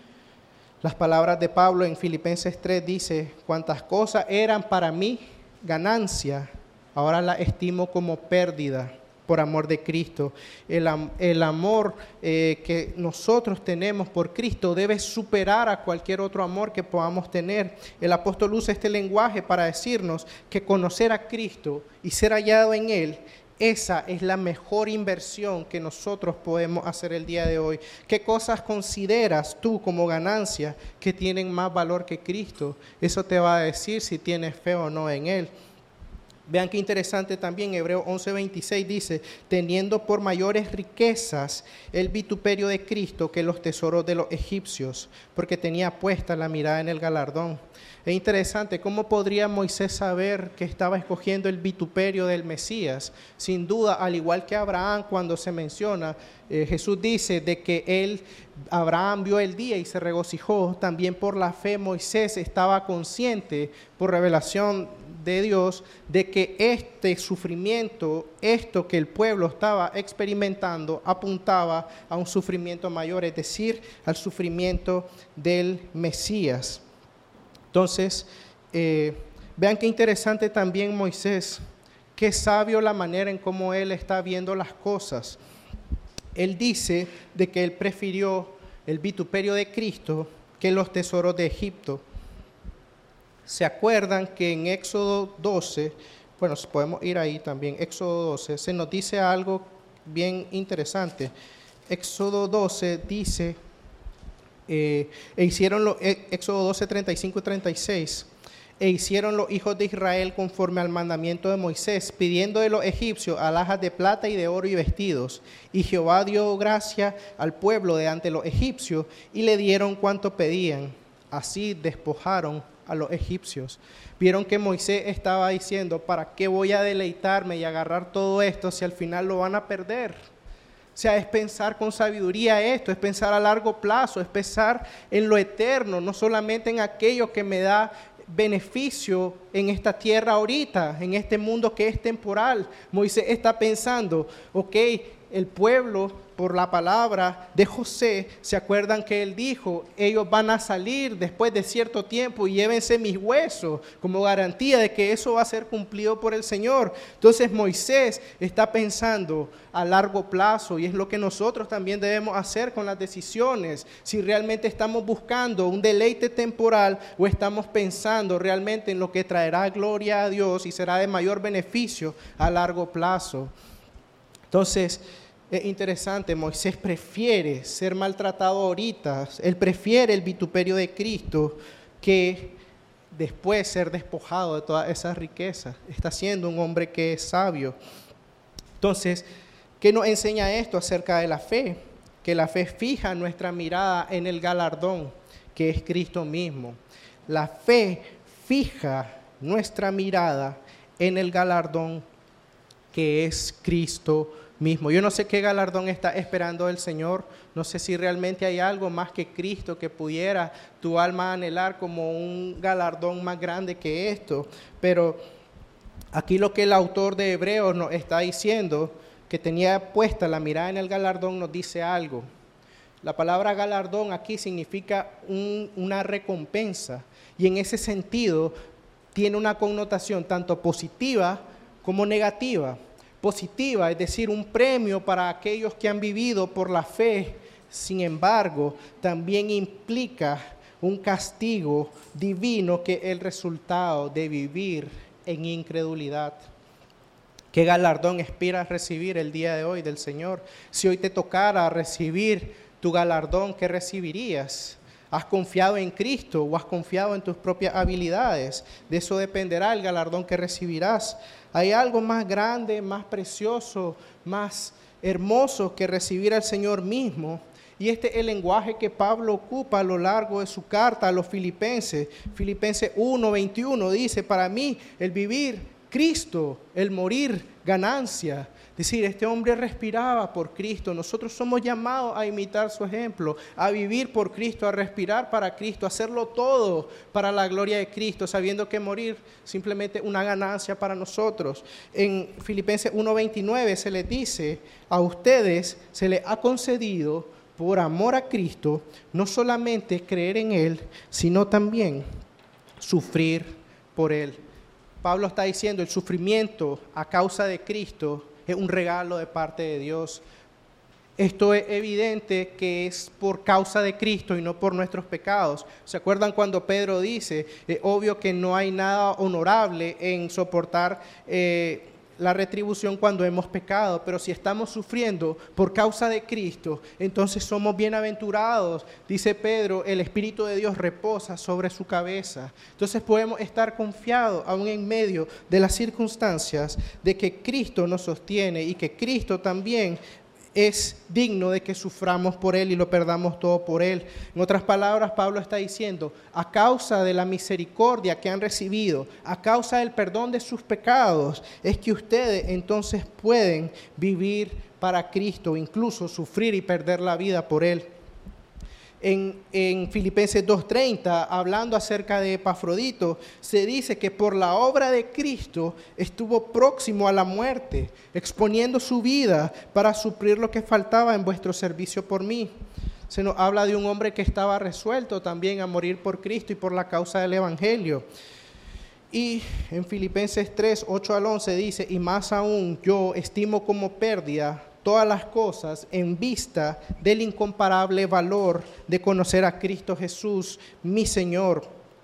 Las palabras de Pablo en Filipenses tres dice, cuantas cosas eran para mí ganancia, ahora las estimo como pérdida por amor de Cristo. El, el amor eh, que nosotros tenemos por Cristo debe superar a cualquier otro amor que podamos tener. El apóstol usa este lenguaje para decirnos que conocer a Cristo y ser hallado en Él, esa es la mejor inversión que nosotros podemos hacer el día de hoy. ¿Qué cosas consideras tú como ganancia que tienen más valor que Cristo? Eso te va a decir si tienes fe o no en Él. Vean qué interesante también, Hebreos once veintiséis dice, teniendo por mayores riquezas el vituperio de Cristo que los tesoros de los egipcios, porque tenía puesta la mirada en el galardón. Es interesante, ¿cómo podría Moisés saber que estaba escogiendo el vituperio del Mesías? Sin duda, al igual que Abraham, cuando se menciona, eh, Jesús dice de que él, Abraham vio el día y se regocijó, también por la fe Moisés estaba consciente, por revelación de Dios, de que este sufrimiento, esto que el pueblo estaba experimentando, apuntaba a un sufrimiento mayor, es decir, al sufrimiento del Mesías. Entonces, eh, vean qué interesante también Moisés, qué sabio la manera en cómo él está viendo las cosas. Él dice de que él prefirió el vituperio de Cristo que los tesoros de Egipto. ¿Se acuerdan que en Éxodo doce, bueno, podemos ir ahí también, Éxodo doce, se nos dice algo bien interesante? Éxodo doce dice, eh, e hicieron lo, Éxodo doce, treinta y cinco y treinta y seis, e hicieron los hijos de Israel conforme al mandamiento de Moisés, pidiendo de los egipcios alhajas de plata y de oro y vestidos. Y Jehová dio gracia al pueblo de ante los egipcios, y le dieron cuanto pedían. Así despojaron a los egipcios. Vieron que Moisés estaba diciendo, ¿para qué voy a deleitarme y agarrar todo esto si al final lo van a perder? O sea, es pensar con sabiduría esto, es pensar a largo plazo, es pensar en lo eterno, no solamente en aquello que me da beneficio en esta tierra ahorita, en este mundo que es temporal. Moisés está pensando, ok, el pueblo, por la palabra de José, se acuerdan que él dijo, ellos van a salir después de cierto tiempo y llévense mis huesos como garantía de que eso va a ser cumplido por el Señor. Entonces Moisés está pensando a largo plazo, y es lo que nosotros también debemos hacer con las decisiones, si realmente estamos buscando un deleite temporal o estamos pensando realmente en lo que traerá gloria a Dios y será de mayor beneficio a largo plazo. Entonces, es interesante, Moisés prefiere ser maltratado ahorita, él prefiere el vituperio de Cristo que después ser despojado de todas esas riquezas. Está siendo un hombre que es sabio. Entonces, ¿qué nos enseña esto acerca de la fe? Que la fe fija nuestra mirada en el galardón, que es Cristo mismo. La fe fija nuestra mirada en el galardón, que es Cristo mismo. Yo no sé qué galardón está esperando el Señor, no sé si realmente hay algo más que Cristo que pudiera tu alma anhelar como un galardón más grande que esto, pero aquí lo que el autor de Hebreos nos está diciendo, que tenía puesta la mirada en el galardón, nos dice algo. La palabra galardón aquí significa un, una recompensa, y en ese sentido tiene una connotación tanto positiva como negativa. Positiva, es decir, un premio para aquellos que han vivido por la fe. Sin embargo, también implica un castigo divino, que es el resultado de vivir en incredulidad. ¿Qué galardón esperas recibir el día de hoy del Señor? Si hoy te tocara recibir tu galardón, ¿qué recibirías? ¿Has confiado en Cristo o has confiado en tus propias habilidades? De eso dependerá el galardón que recibirás. Hay algo más grande, más precioso, más hermoso que recibir al Señor mismo. Y este es el lenguaje que Pablo ocupa a lo largo de su carta a los Filipenses. Filipenses uno, veintiuno dice, para mí el vivir, Cristo, el morir, ganancia. Es decir, este hombre respiraba por Cristo. Nosotros somos llamados a imitar su ejemplo, a vivir por Cristo, a respirar para Cristo, a hacerlo todo para la gloria de Cristo, sabiendo que morir simplemente una ganancia para nosotros. En Filipenses uno veintinueve se les dice, a ustedes se les ha concedido por amor a Cristo, no solamente creer en Él, sino también sufrir por Él. Pablo está diciendo, el sufrimiento a causa de Cristo es un regalo de parte de Dios. Esto es evidente que es por causa de Cristo y no por nuestros pecados. ¿Se acuerdan cuando Pedro dice, es obvio que no hay nada honorable en soportar eh, la retribución cuando hemos pecado, pero si estamos sufriendo por causa de Cristo, entonces somos bienaventurados? Dice Pedro, el Espíritu de Dios reposa sobre su cabeza. Entonces podemos estar confiados aún en medio de las circunstancias de que Cristo nos sostiene y que Cristo también es digno de que suframos por Él y lo perdamos todo por Él. En otras palabras, Pablo está diciendo, a causa de la misericordia que han recibido, a causa del perdón de sus pecados, es que ustedes entonces pueden vivir para Cristo, incluso sufrir y perder la vida por Él. En, en Filipenses dos treinta, hablando acerca de Epafrodito, se dice que por la obra de Cristo estuvo próximo a la muerte, exponiendo su vida para suplir lo que faltaba en vuestro servicio por mí. Se nos habla de un hombre que estaba resuelto también a morir por Cristo y por la causa del Evangelio. Y en Filipenses tres, ocho al once dice, y más aún yo estimo como pérdida todas las cosas en vista del incomparable valor de conocer a Cristo Jesús, mi Señor,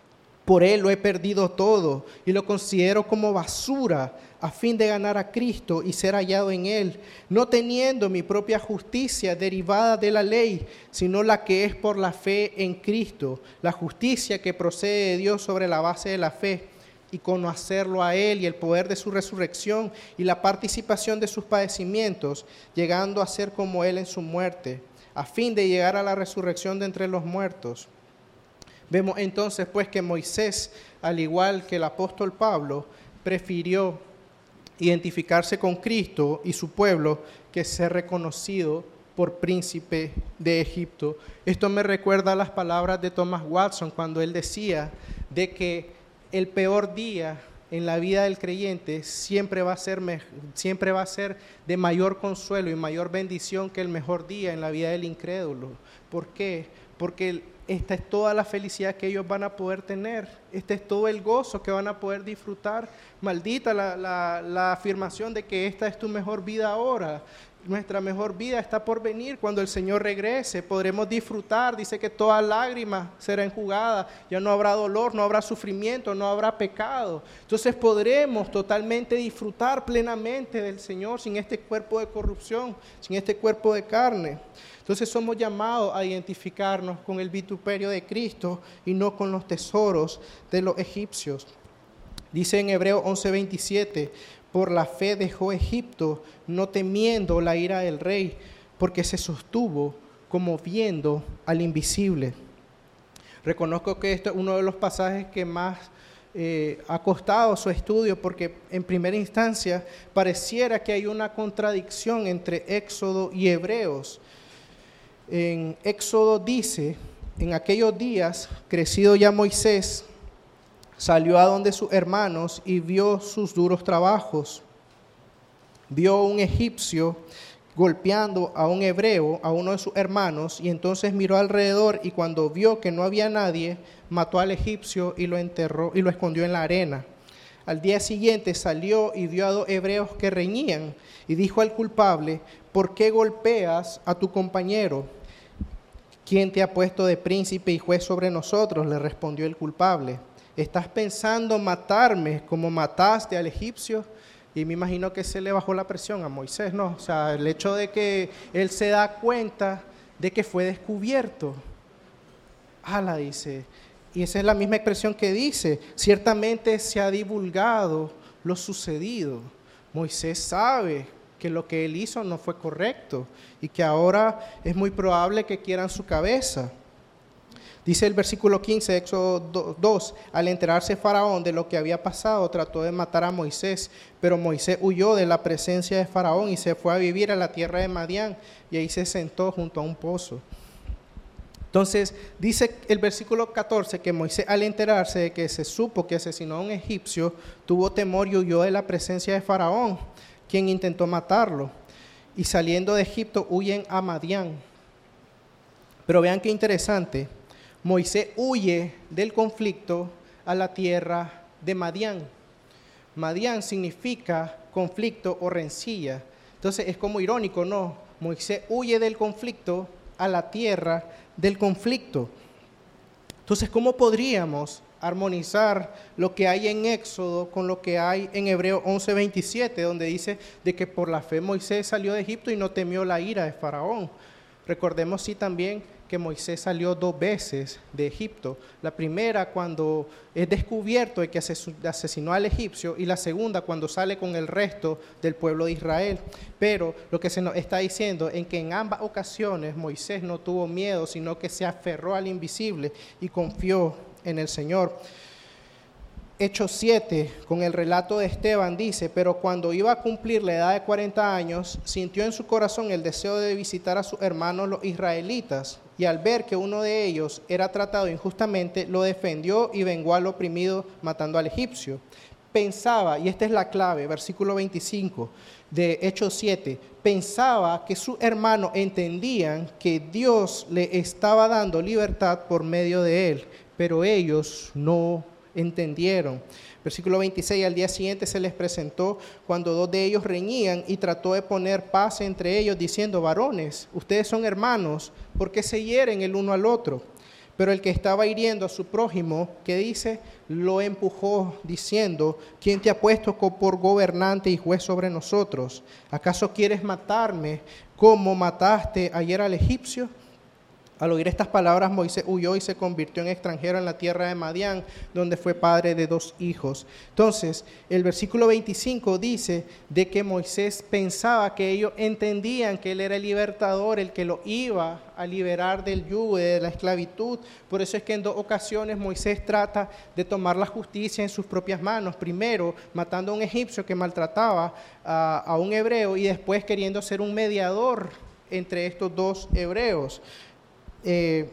Por él lo he perdido todo y lo considero como basura a fin de ganar a Cristo y ser hallado en él, no teniendo mi propia justicia derivada de la ley, sino la que es por la fe en Cristo, la justicia que procede de Dios sobre la base de la fe, y conocerlo a él y el poder de su resurrección y la participación de sus padecimientos, llegando a ser como él en su muerte, a fin de llegar a la resurrección de entre los muertos. Vemos entonces pues que Moisés, al igual que el apóstol Pablo, prefirió identificarse con Cristo y su pueblo que ser reconocido por príncipe de Egipto. Esto me recuerda a las palabras de Thomas Watson cuando él decía de que el peor día en la vida del creyente siempre va a ser, siempre va a ser de mayor consuelo y mayor bendición que el mejor día en la vida del incrédulo. ¿Por qué? Porque esta es toda la felicidad que ellos van a poder tener. Este es todo el gozo que van a poder disfrutar. Maldita la, la, la afirmación de que esta es tu mejor vida ahora. Nuestra mejor vida está por venir cuando el Señor regrese. Podremos disfrutar. Dice que toda lágrima será enjugada. Ya no habrá dolor, no habrá sufrimiento, no habrá pecado. Entonces podremos totalmente disfrutar plenamente del Señor sin este cuerpo de corrupción, sin este cuerpo de carne. Entonces somos llamados a identificarnos con el vituperio de Cristo y no con los tesoros de los egipcios. Dice en Hebreos once veintisiete, por la fe dejó Egipto, no temiendo la ira del rey, porque se sostuvo como viendo al invisible. Reconozco que este es uno de los pasajes que más eh, ha costado su estudio, porque en primera instancia pareciera que hay una contradicción entre Éxodo y Hebreos. En Éxodo dice, en aquellos días, crecido ya Moisés, salió a donde sus hermanos y vio sus duros trabajos. Vio a un egipcio golpeando a un hebreo, a uno de sus hermanos, y entonces miró alrededor y cuando vio que no había nadie, mató al egipcio y lo enterró y lo escondió en la arena. Al día siguiente salió y vio a dos hebreos que reñían y dijo al culpable, ¿por qué golpeas a tu compañero? ¿Quién te ha puesto de príncipe y juez sobre nosotros? Le respondió el culpable. ¿Estás pensando matarme como mataste al egipcio? Y me imagino que se le bajó la presión a Moisés, ¿no? O sea, el hecho de que él se da cuenta de que fue descubierto. Ala, dice. Y esa es la misma expresión que dice, ciertamente se ha divulgado lo sucedido. Moisés sabe que lo que él hizo no fue correcto y que ahora es muy probable que quieran su cabeza. Dice el versículo quince de Éxodo dos, al enterarse Faraón de lo que había pasado, trató de matar a Moisés, pero Moisés huyó de la presencia de Faraón y se fue a vivir a la tierra de Madián y ahí se sentó junto a un pozo. Entonces, dice el versículo catorce que Moisés, al enterarse de que se supo que asesinó a un egipcio, tuvo temor y huyó de la presencia de Faraón, quien intentó matarlo. Y saliendo de Egipto, huyen a Madián. Pero vean qué interesante, Moisés huye del conflicto a la tierra de Madián. Madián significa conflicto o rencilla. Entonces, es como irónico, ¿no? Moisés huye del conflicto a la tierra del conflicto. Entonces, ¿cómo podríamos armonizar lo que hay en Éxodo con lo que hay en Hebreos once veintisiete, donde dice de que por la fe Moisés salió de Egipto y no temió la ira de Faraón? Recordemos sí también que Moisés salió dos veces de Egipto. La primera cuando es descubierto de que asesinó al egipcio y la segunda cuando sale con el resto del pueblo de Israel. Pero lo que se nos está diciendo es que en ambas ocasiones Moisés no tuvo miedo, sino que se aferró al invisible y confió en el Señor. Hechos siete, con el relato de Esteban, dice, pero cuando iba a cumplir la edad de cuarenta años, sintió en su corazón el deseo de visitar a sus hermanos los israelitas, y al ver que uno de ellos era tratado injustamente, lo defendió y vengó al oprimido matando al egipcio. Pensaba, y esta es la clave, versículo veinticinco de Hechos siete, pensaba que sus hermanos entendían que Dios le estaba dando libertad por medio de él, pero ellos no entendieron. Versículo veintiséis, al día siguiente se les presentó cuando dos de ellos reñían y trató de poner paz entre ellos diciendo, varones, ustedes son hermanos, ¿por qué se hieren el uno al otro? Pero el que estaba hiriendo a su prójimo, ¿qué dice? Lo empujó diciendo, ¿quién te ha puesto por gobernante y juez sobre nosotros? ¿Acaso quieres matarme como mataste ayer al egipcio? Al oír estas palabras, Moisés huyó y se convirtió en extranjero en la tierra de Madián, donde fue padre de dos hijos. Entonces, el versículo veinticinco dice de que Moisés pensaba que ellos entendían que él era el libertador, el que lo iba a liberar del yugo, de la esclavitud. Por eso es que en dos ocasiones Moisés trata de tomar la justicia en sus propias manos. Primero, matando a un egipcio que maltrataba a, a un hebreo y después queriendo ser un mediador entre estos dos hebreos. Eh,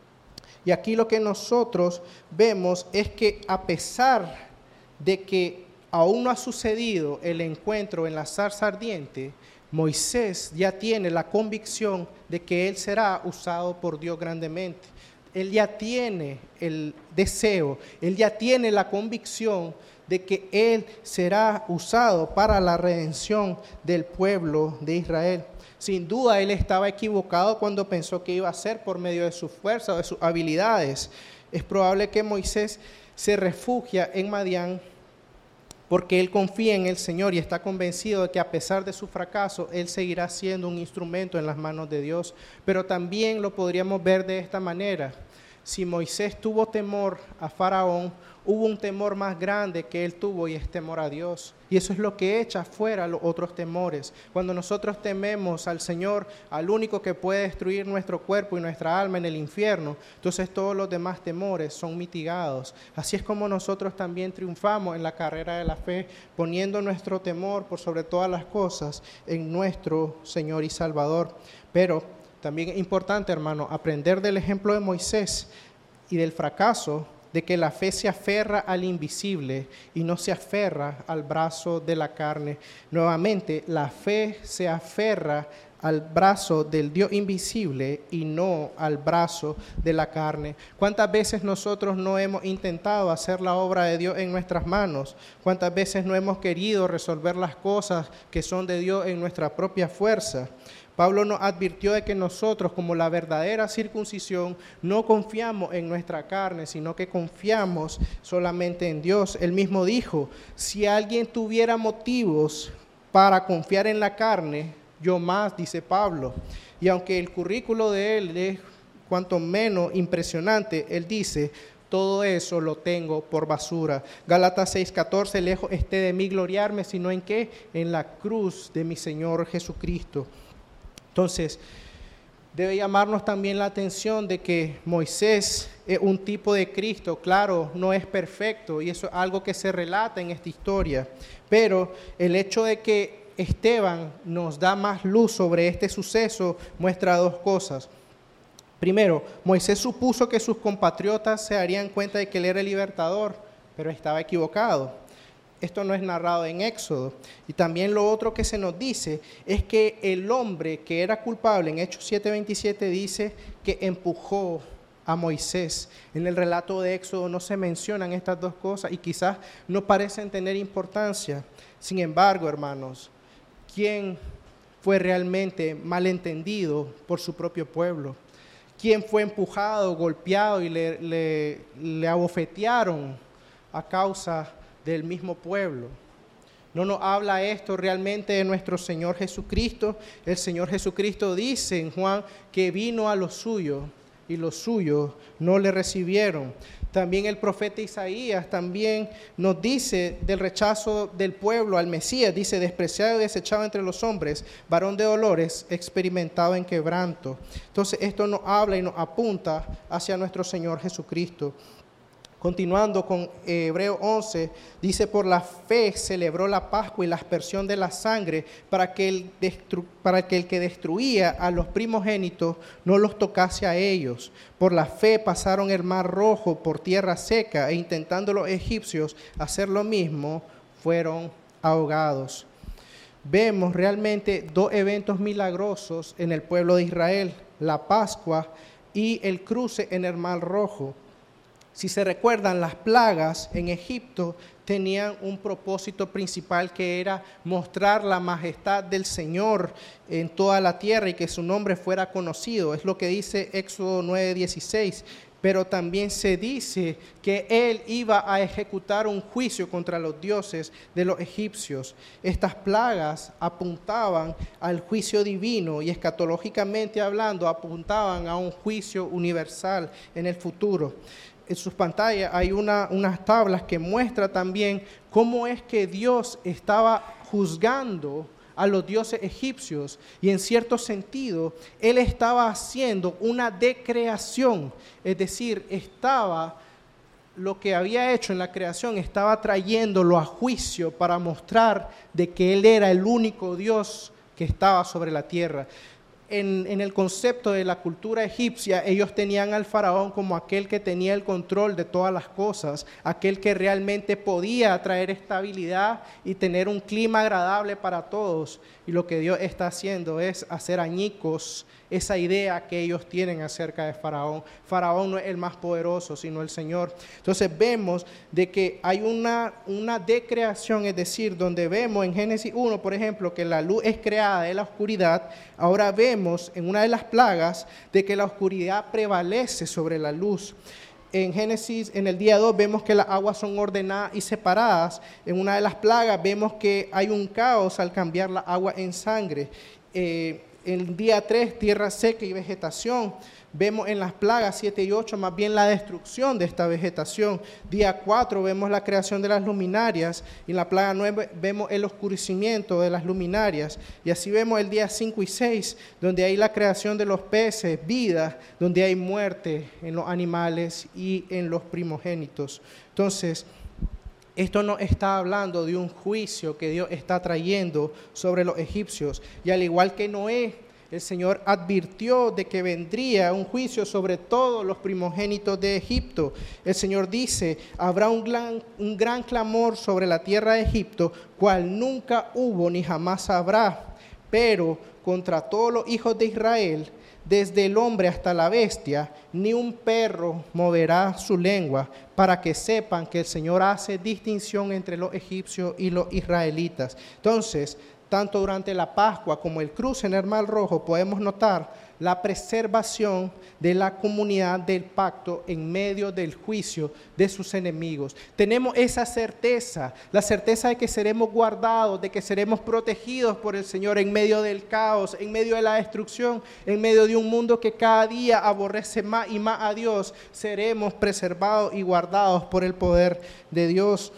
y aquí lo que nosotros vemos es que a pesar de que aún no ha sucedido el encuentro en la zarza ardiente, Moisés ya tiene la convicción de que él será usado por Dios grandemente. Él ya tiene el deseo, él ya tiene la convicción de que él será usado para la redención del pueblo de Israel. Sin duda, él estaba equivocado cuando pensó que iba a ser por medio de su fuerza o de sus habilidades. Es probable que Moisés se refugia en Madián porque él confía en el Señor y está convencido de que a pesar de su fracaso, él seguirá siendo un instrumento en las manos de Dios. Pero también lo podríamos ver de esta manera. Si Moisés tuvo temor a Faraón, hubo un temor más grande que él tuvo y es temor a Dios. Y eso es lo que echa fuera los otros temores. Cuando nosotros tememos al Señor, al único que puede destruir nuestro cuerpo y nuestra alma en el infierno, entonces todos los demás temores son mitigados. Así es como nosotros también triunfamos en la carrera de la fe, poniendo nuestro temor por sobre todas las cosas en nuestro Señor y Salvador. Pero también es importante, hermano, aprender del ejemplo de Moisés y del fracaso, de que la fe se aferra al invisible y no se aferra al brazo de la carne. Nuevamente, la fe se aferra al brazo del Dios invisible y no al brazo de la carne. ¿Cuántas veces nosotros no hemos intentado hacer la obra de Dios en nuestras manos? ¿Cuántas veces no hemos querido resolver las cosas que son de Dios en nuestra propia fuerza? Pablo nos advirtió de que nosotros, como la verdadera circuncisión, no confiamos en nuestra carne, sino que confiamos solamente en Dios. Él mismo dijo, si alguien tuviera motivos para confiar en la carne, yo más, dice Pablo. Y aunque el currículo de él es cuanto menos impresionante, él dice, todo eso lo tengo por basura. Gálatas seis catorce, lejos esté de mí gloriarme, sino en qué, en la cruz de mi Señor Jesucristo. Entonces, debe llamarnos también la atención de que Moisés es un tipo de Cristo, claro, no es perfecto y eso es algo que se relata en esta historia, pero el hecho de que Esteban nos da más luz sobre este suceso muestra dos cosas. Primero, Moisés supuso que sus compatriotas se darían cuenta de que él era el libertador, pero estaba equivocado. Esto no es narrado en Éxodo. Y también lo otro que se nos dice es que el hombre que era culpable, en Hechos siete veintisiete dice que empujó a Moisés. En el relato de Éxodo no se mencionan estas dos cosas y quizás no parecen tener importancia. Sin embargo, hermanos, ¿quién fue realmente malentendido por su propio pueblo? ¿Quién fue empujado, golpeado y le, le, le abofetearon a causa del mismo pueblo? ¿No nos habla esto realmente de nuestro Señor Jesucristo? El Señor Jesucristo dice en Juan que vino a los suyos y los suyos no le recibieron. También el profeta Isaías también nos dice del rechazo del pueblo al Mesías, dice, despreciado y desechado entre los hombres, varón de dolores, experimentado en quebranto. Entonces esto nos habla y nos apunta hacia nuestro Señor Jesucristo. Continuando con Hebreos once, dice, por la fe celebró la Pascua y la aspersión de la sangre para que, el destru- para que el que destruía a los primogénitos no los tocase a ellos. Por la fe pasaron el mar rojo por tierra seca e intentando los egipcios hacer lo mismo, fueron ahogados. Vemos realmente dos eventos milagrosos en el pueblo de Israel, la Pascua y el cruce en el mar rojo. Si se recuerdan, las plagas en Egipto tenían un propósito principal que era mostrar la majestad del Señor en toda la tierra y que su nombre fuera conocido. Es lo que dice Éxodo nueve dieciséis. pero también se dice que él iba a ejecutar un juicio contra los dioses de los egipcios. Estas plagas apuntaban al juicio divino y escatológicamente hablando apuntaban a un juicio universal en el futuro. En sus pantallas hay una, unas tablas que muestran también cómo es que Dios estaba juzgando a los dioses egipcios, y en cierto sentido él estaba haciendo una decreación, es decir, estaba lo que había hecho en la creación, estaba trayéndolo a juicio para mostrar de que él era el único Dios que estaba sobre la tierra. En, en el concepto de la cultura egipcia, ellos tenían al faraón como aquel que tenía el control de todas las cosas, aquel que realmente podía traer estabilidad y tener un clima agradable para todos. Y lo que Dios está haciendo es hacer añicos esa idea que ellos tienen acerca de Faraón. Faraón no es el más poderoso, sino el Señor. Entonces vemos de que hay una, una decreación, es decir, donde vemos en Génesis uno, por ejemplo, que la luz es creada de la oscuridad. Ahora vemos en una de las plagas de que la oscuridad prevalece sobre la luz. En Génesis, en el día dos, vemos que las aguas son ordenadas y separadas. En una de las plagas vemos que hay un caos al cambiar la agua en sangre. Eh, En el día tres, tierra seca y vegetación. Vemos en las plagas siete y ocho más bien la destrucción de esta vegetación. Día cuatro vemos la creación de las luminarias. Y en la plaga nueve vemos el oscurecimiento de las luminarias. Y así vemos el día cinco y seis, donde hay la creación de los peces, vida, donde hay muerte en los animales y en los primogénitos. Entonces, esto no está hablando de un juicio que Dios está trayendo sobre los egipcios. Y al igual que Noé, el Señor advirtió de que vendría un juicio sobre todos los primogénitos de Egipto. El Señor dice, habrá un gran, un gran clamor sobre la tierra de Egipto, cual nunca hubo ni jamás habrá. Pero contra todos los hijos de Israel, desde el hombre hasta la bestia, ni un perro moverá su lengua, para que sepan que el Señor hace distinción entre los egipcios y los israelitas. Entonces, tanto durante la Pascua como el cruce en el Mar Rojo, podemos notar la preservación de la comunidad del pacto en medio del juicio de sus enemigos. Tenemos esa certeza, la certeza de que seremos guardados, de que seremos protegidos por el Señor en medio del caos, en medio de la destrucción, en medio de un mundo que cada día aborrece más y más a Dios. Seremos preservados y guardados por el poder de Dios.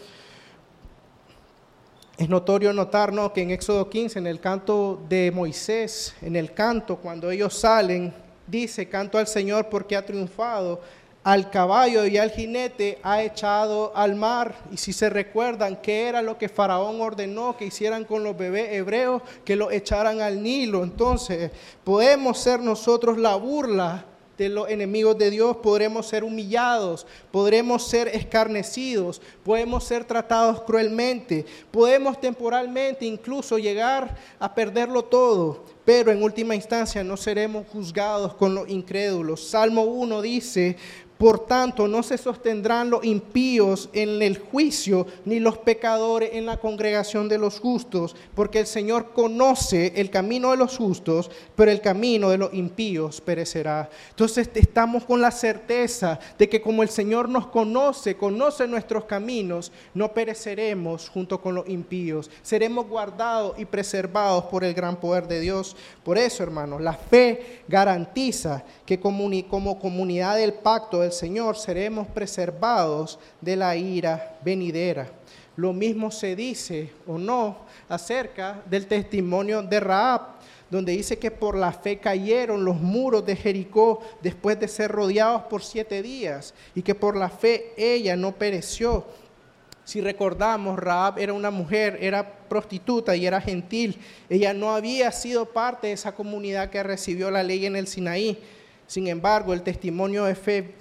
Es notorio notar, ¿no?, que en Éxodo quince, en el canto de Moisés, en el canto, cuando ellos salen, dice, canto al Señor porque ha triunfado, al caballo y al jinete ha echado al mar. Y si se recuerdan, ¿qué era lo que Faraón ordenó que hicieran con los bebés hebreos? Que los echaran al Nilo. Entonces, podemos ser nosotros la burla de los enemigos de Dios, podremos ser humillados, podremos ser escarnecidos, podemos ser tratados cruelmente, podemos temporalmente incluso llegar a perderlo todo, pero en última instancia no seremos juzgados con los incrédulos. Salmo uno dice, por tanto, no se sostendrán los impíos en el juicio, ni los pecadores en la congregación de los justos, porque el Señor conoce el camino de los justos, pero el camino de los impíos perecerá. Entonces estamos con la certeza de que como el Señor nos conoce, conoce nuestros caminos, no pereceremos junto con los impíos, seremos guardados y preservados por el gran poder de Dios. Por eso, hermanos, la fe garantiza que como comunidad del pacto del Señor seremos preservados de la ira venidera. Lo mismo se dice o no acerca del testimonio de Rahab, donde dice que por la fe cayeron los muros de Jericó después de ser rodeados por siete días y que por la fe ella no pereció. Si recordamos, Rahab era una mujer, era prostituta y era gentil. Ella no había sido parte de esa comunidad que recibió la ley en el Sinaí. Sin embargo, el testimonio de fe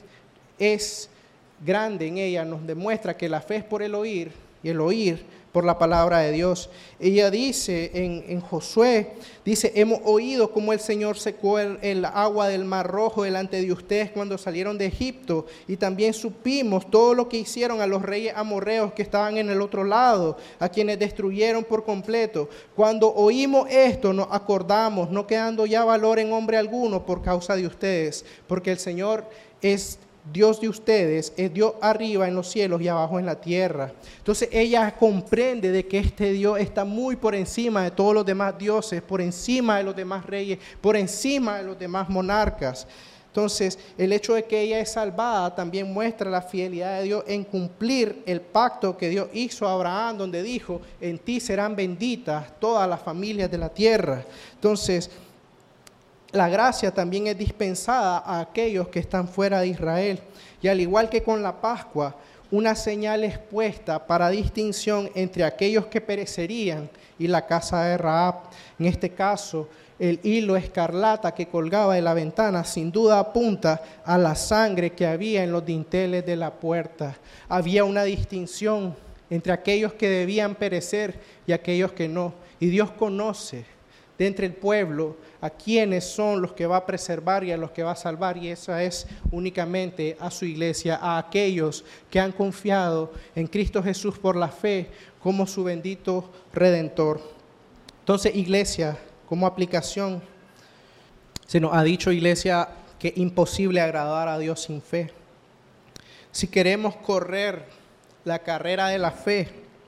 es grande en ella, nos demuestra que la fe es por el oír y el oír por la palabra de Dios. Ella dice en, en Josué, dice, hemos oído cómo el Señor secó el, el agua del Mar Rojo delante de ustedes cuando salieron de Egipto, y también supimos todo lo que hicieron a los reyes amorreos que estaban en el otro lado, a quienes destruyeron por completo. Cuando oímos esto nos acordamos, no quedando ya valor en hombre alguno por causa de ustedes, porque el Señor es Dios de ustedes es Dios arriba en los cielos y abajo en la tierra. Entonces ella comprende de que este Dios está muy por encima de todos los demás dioses, por encima de los demás reyes, por encima de los demás monarcas. Entonces el hecho de que ella es salvada también muestra la fidelidad de Dios en cumplir el pacto que Dios hizo a Abraham, donde dijo: en ti serán benditas todas las familias de la tierra. Entonces la gracia también es dispensada a aquellos que están fuera de Israel. Y al igual que con la Pascua, una señal es puesta para distinción entre aquellos que perecerían y la casa de Rahab. En este caso, el hilo escarlata que colgaba de la ventana sin duda apunta a la sangre que había en los dinteles de la puerta. Había una distinción entre aquellos que debían perecer y aquellos que no. Y Dios conoce de entre el pueblo a quienes son los que va a preservar y a los que va a salvar, y esa es únicamente a su iglesia, a aquellos que han confiado en Cristo Jesús por la fe como su bendito Redentor. Entonces, iglesia, como aplicación, se nos ha dicho, iglesia, que es imposible agradar a Dios sin fe. Si queremos correr la carrera de la fe,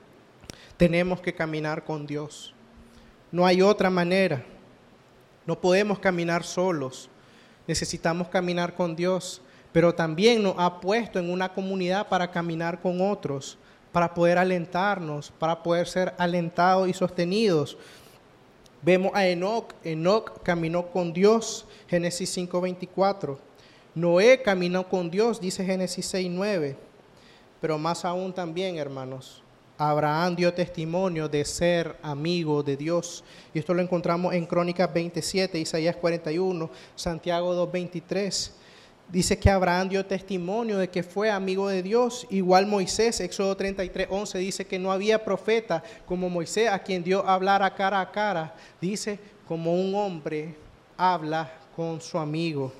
tenemos que caminar con Dios. No hay otra manera. No podemos caminar solos. Necesitamos caminar con Dios, pero también nos ha puesto en una comunidad para caminar con otros, para poder alentarnos, para poder ser alentados y sostenidos. Vemos a Enoc. Enoc caminó con Dios, Génesis cinco veinticuatro. Noé caminó con Dios, dice Génesis seis nueve. Pero más aún también, hermanos, Abraham dio testimonio de ser amigo de Dios. Y esto lo encontramos en Crónicas veintisiete, Isaías cuarenta y uno, Santiago dos veintitrés. Dice que Abraham dio testimonio de que fue amigo de Dios. Igual Moisés, Éxodo treinta y tres once, dice que no había profeta como Moisés a quien Dios hablara cara a cara. Dice, como un hombre habla con su amigo.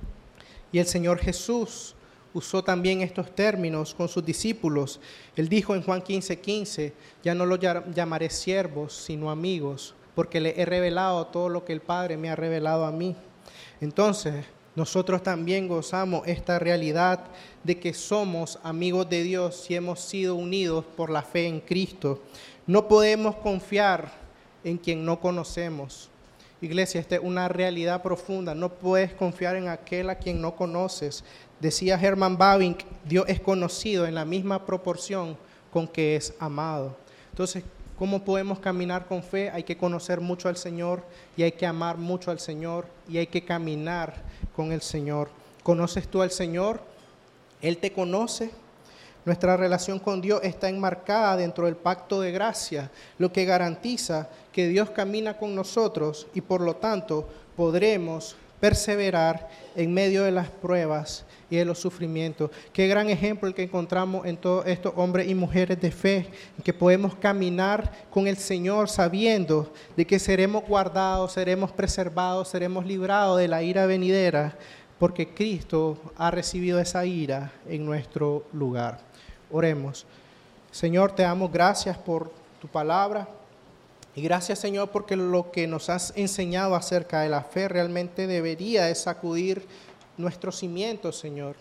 Y el Señor Jesús usó también estos términos con sus discípulos. Él dijo en Juan quince quince, ya no los llamaré siervos, sino amigos, porque les he revelado todo lo que el Padre me ha revelado a mí. Entonces, nosotros también gozamos esta realidad de que somos amigos de Dios y hemos sido unidos por la fe en Cristo. No podemos confiar en quien no conocemos. Iglesia, esta es una realidad profunda. No puedes confiar en aquel a quien no conoces. Decía Herman Bavinck, Dios es conocido en la misma proporción con que es amado. Entonces, ¿cómo podemos caminar con fe? Hay que conocer mucho al Señor y hay que amar mucho al Señor y hay que caminar con el Señor. ¿Conoces tú al Señor? ¿Él te conoce? Nuestra relación con Dios está enmarcada dentro del pacto de gracia, lo que garantiza que Dios camina con nosotros y por lo tanto podremos perseverar en medio de las pruebas y de los sufrimientos. Qué gran ejemplo el que encontramos en todos estos hombres y mujeres de fe, que podemos caminar con el Señor sabiendo de que seremos guardados, seremos preservados, seremos librados de la ira venidera, porque Cristo ha recibido esa ira en nuestro lugar. Oremos. Señor, te damos gracias por tu palabra. Y gracias, Señor, porque lo que nos has enseñado acerca de la fe realmente debería de sacudir nuestros cimientos, Señor.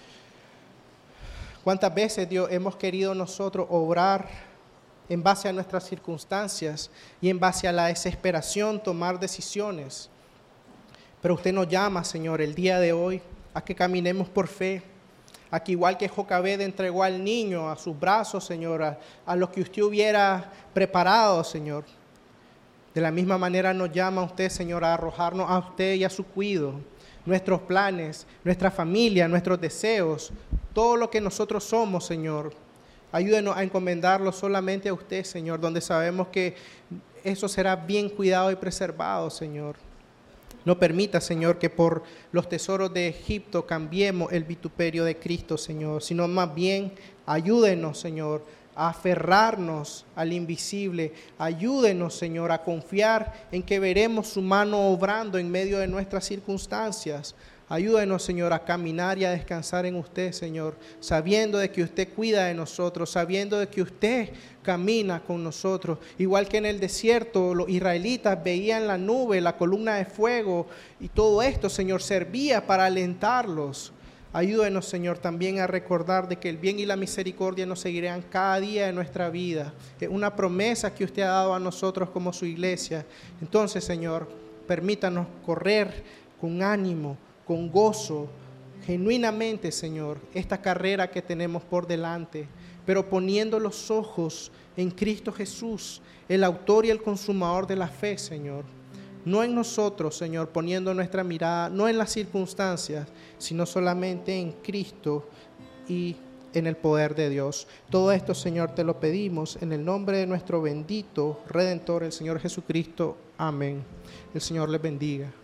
¿Cuántas veces, Dios, hemos querido nosotros obrar en base a nuestras circunstancias y en base a la desesperación tomar decisiones? Pero usted nos llama, Señor, el día de hoy a que caminemos por fe, a que igual que Jocabed entregó al niño a sus brazos, Señor, a, a lo que usted hubiera preparado, Señor. De la misma manera nos llama a usted, Señor, a arrojarnos a usted y a su cuidado, nuestros planes, nuestra familia, nuestros deseos, todo lo que nosotros somos, Señor. Ayúdenos a encomendarlo solamente a usted, Señor, donde sabemos que eso será bien cuidado y preservado, Señor. No permita, Señor, que por los tesoros de Egipto cambiemos el vituperio de Cristo, Señor, sino más bien ayúdenos, Señor, a aferrarnos al invisible. Ayúdenos, Señor, a confiar en que veremos su mano obrando en medio de nuestras circunstancias. Ayúdenos, Señor, a caminar y a descansar en usted, Señor, sabiendo de que usted cuida de nosotros, sabiendo de que usted camina con nosotros. Igual que en el desierto, los israelitas veían la nube, la columna de fuego, y todo esto, Señor, servía para alentarlos Ayúdenos, Señor, también a recordar de que el bien y la misericordia nos seguirán cada día de nuestra vida. Es una promesa que usted ha dado a nosotros como su iglesia. Entonces, Señor, permítanos correr con ánimo, con gozo, genuinamente, Señor, esta carrera que tenemos por delante, pero poniendo los ojos en Cristo Jesús, el autor y el consumador de la fe, Señor. No en nosotros, Señor, poniendo nuestra mirada, no en las circunstancias, sino solamente en Cristo y en el poder de Dios. Todo esto, Señor, te lo pedimos en el nombre de nuestro bendito Redentor, el Señor Jesucristo. Amén. El Señor les bendiga.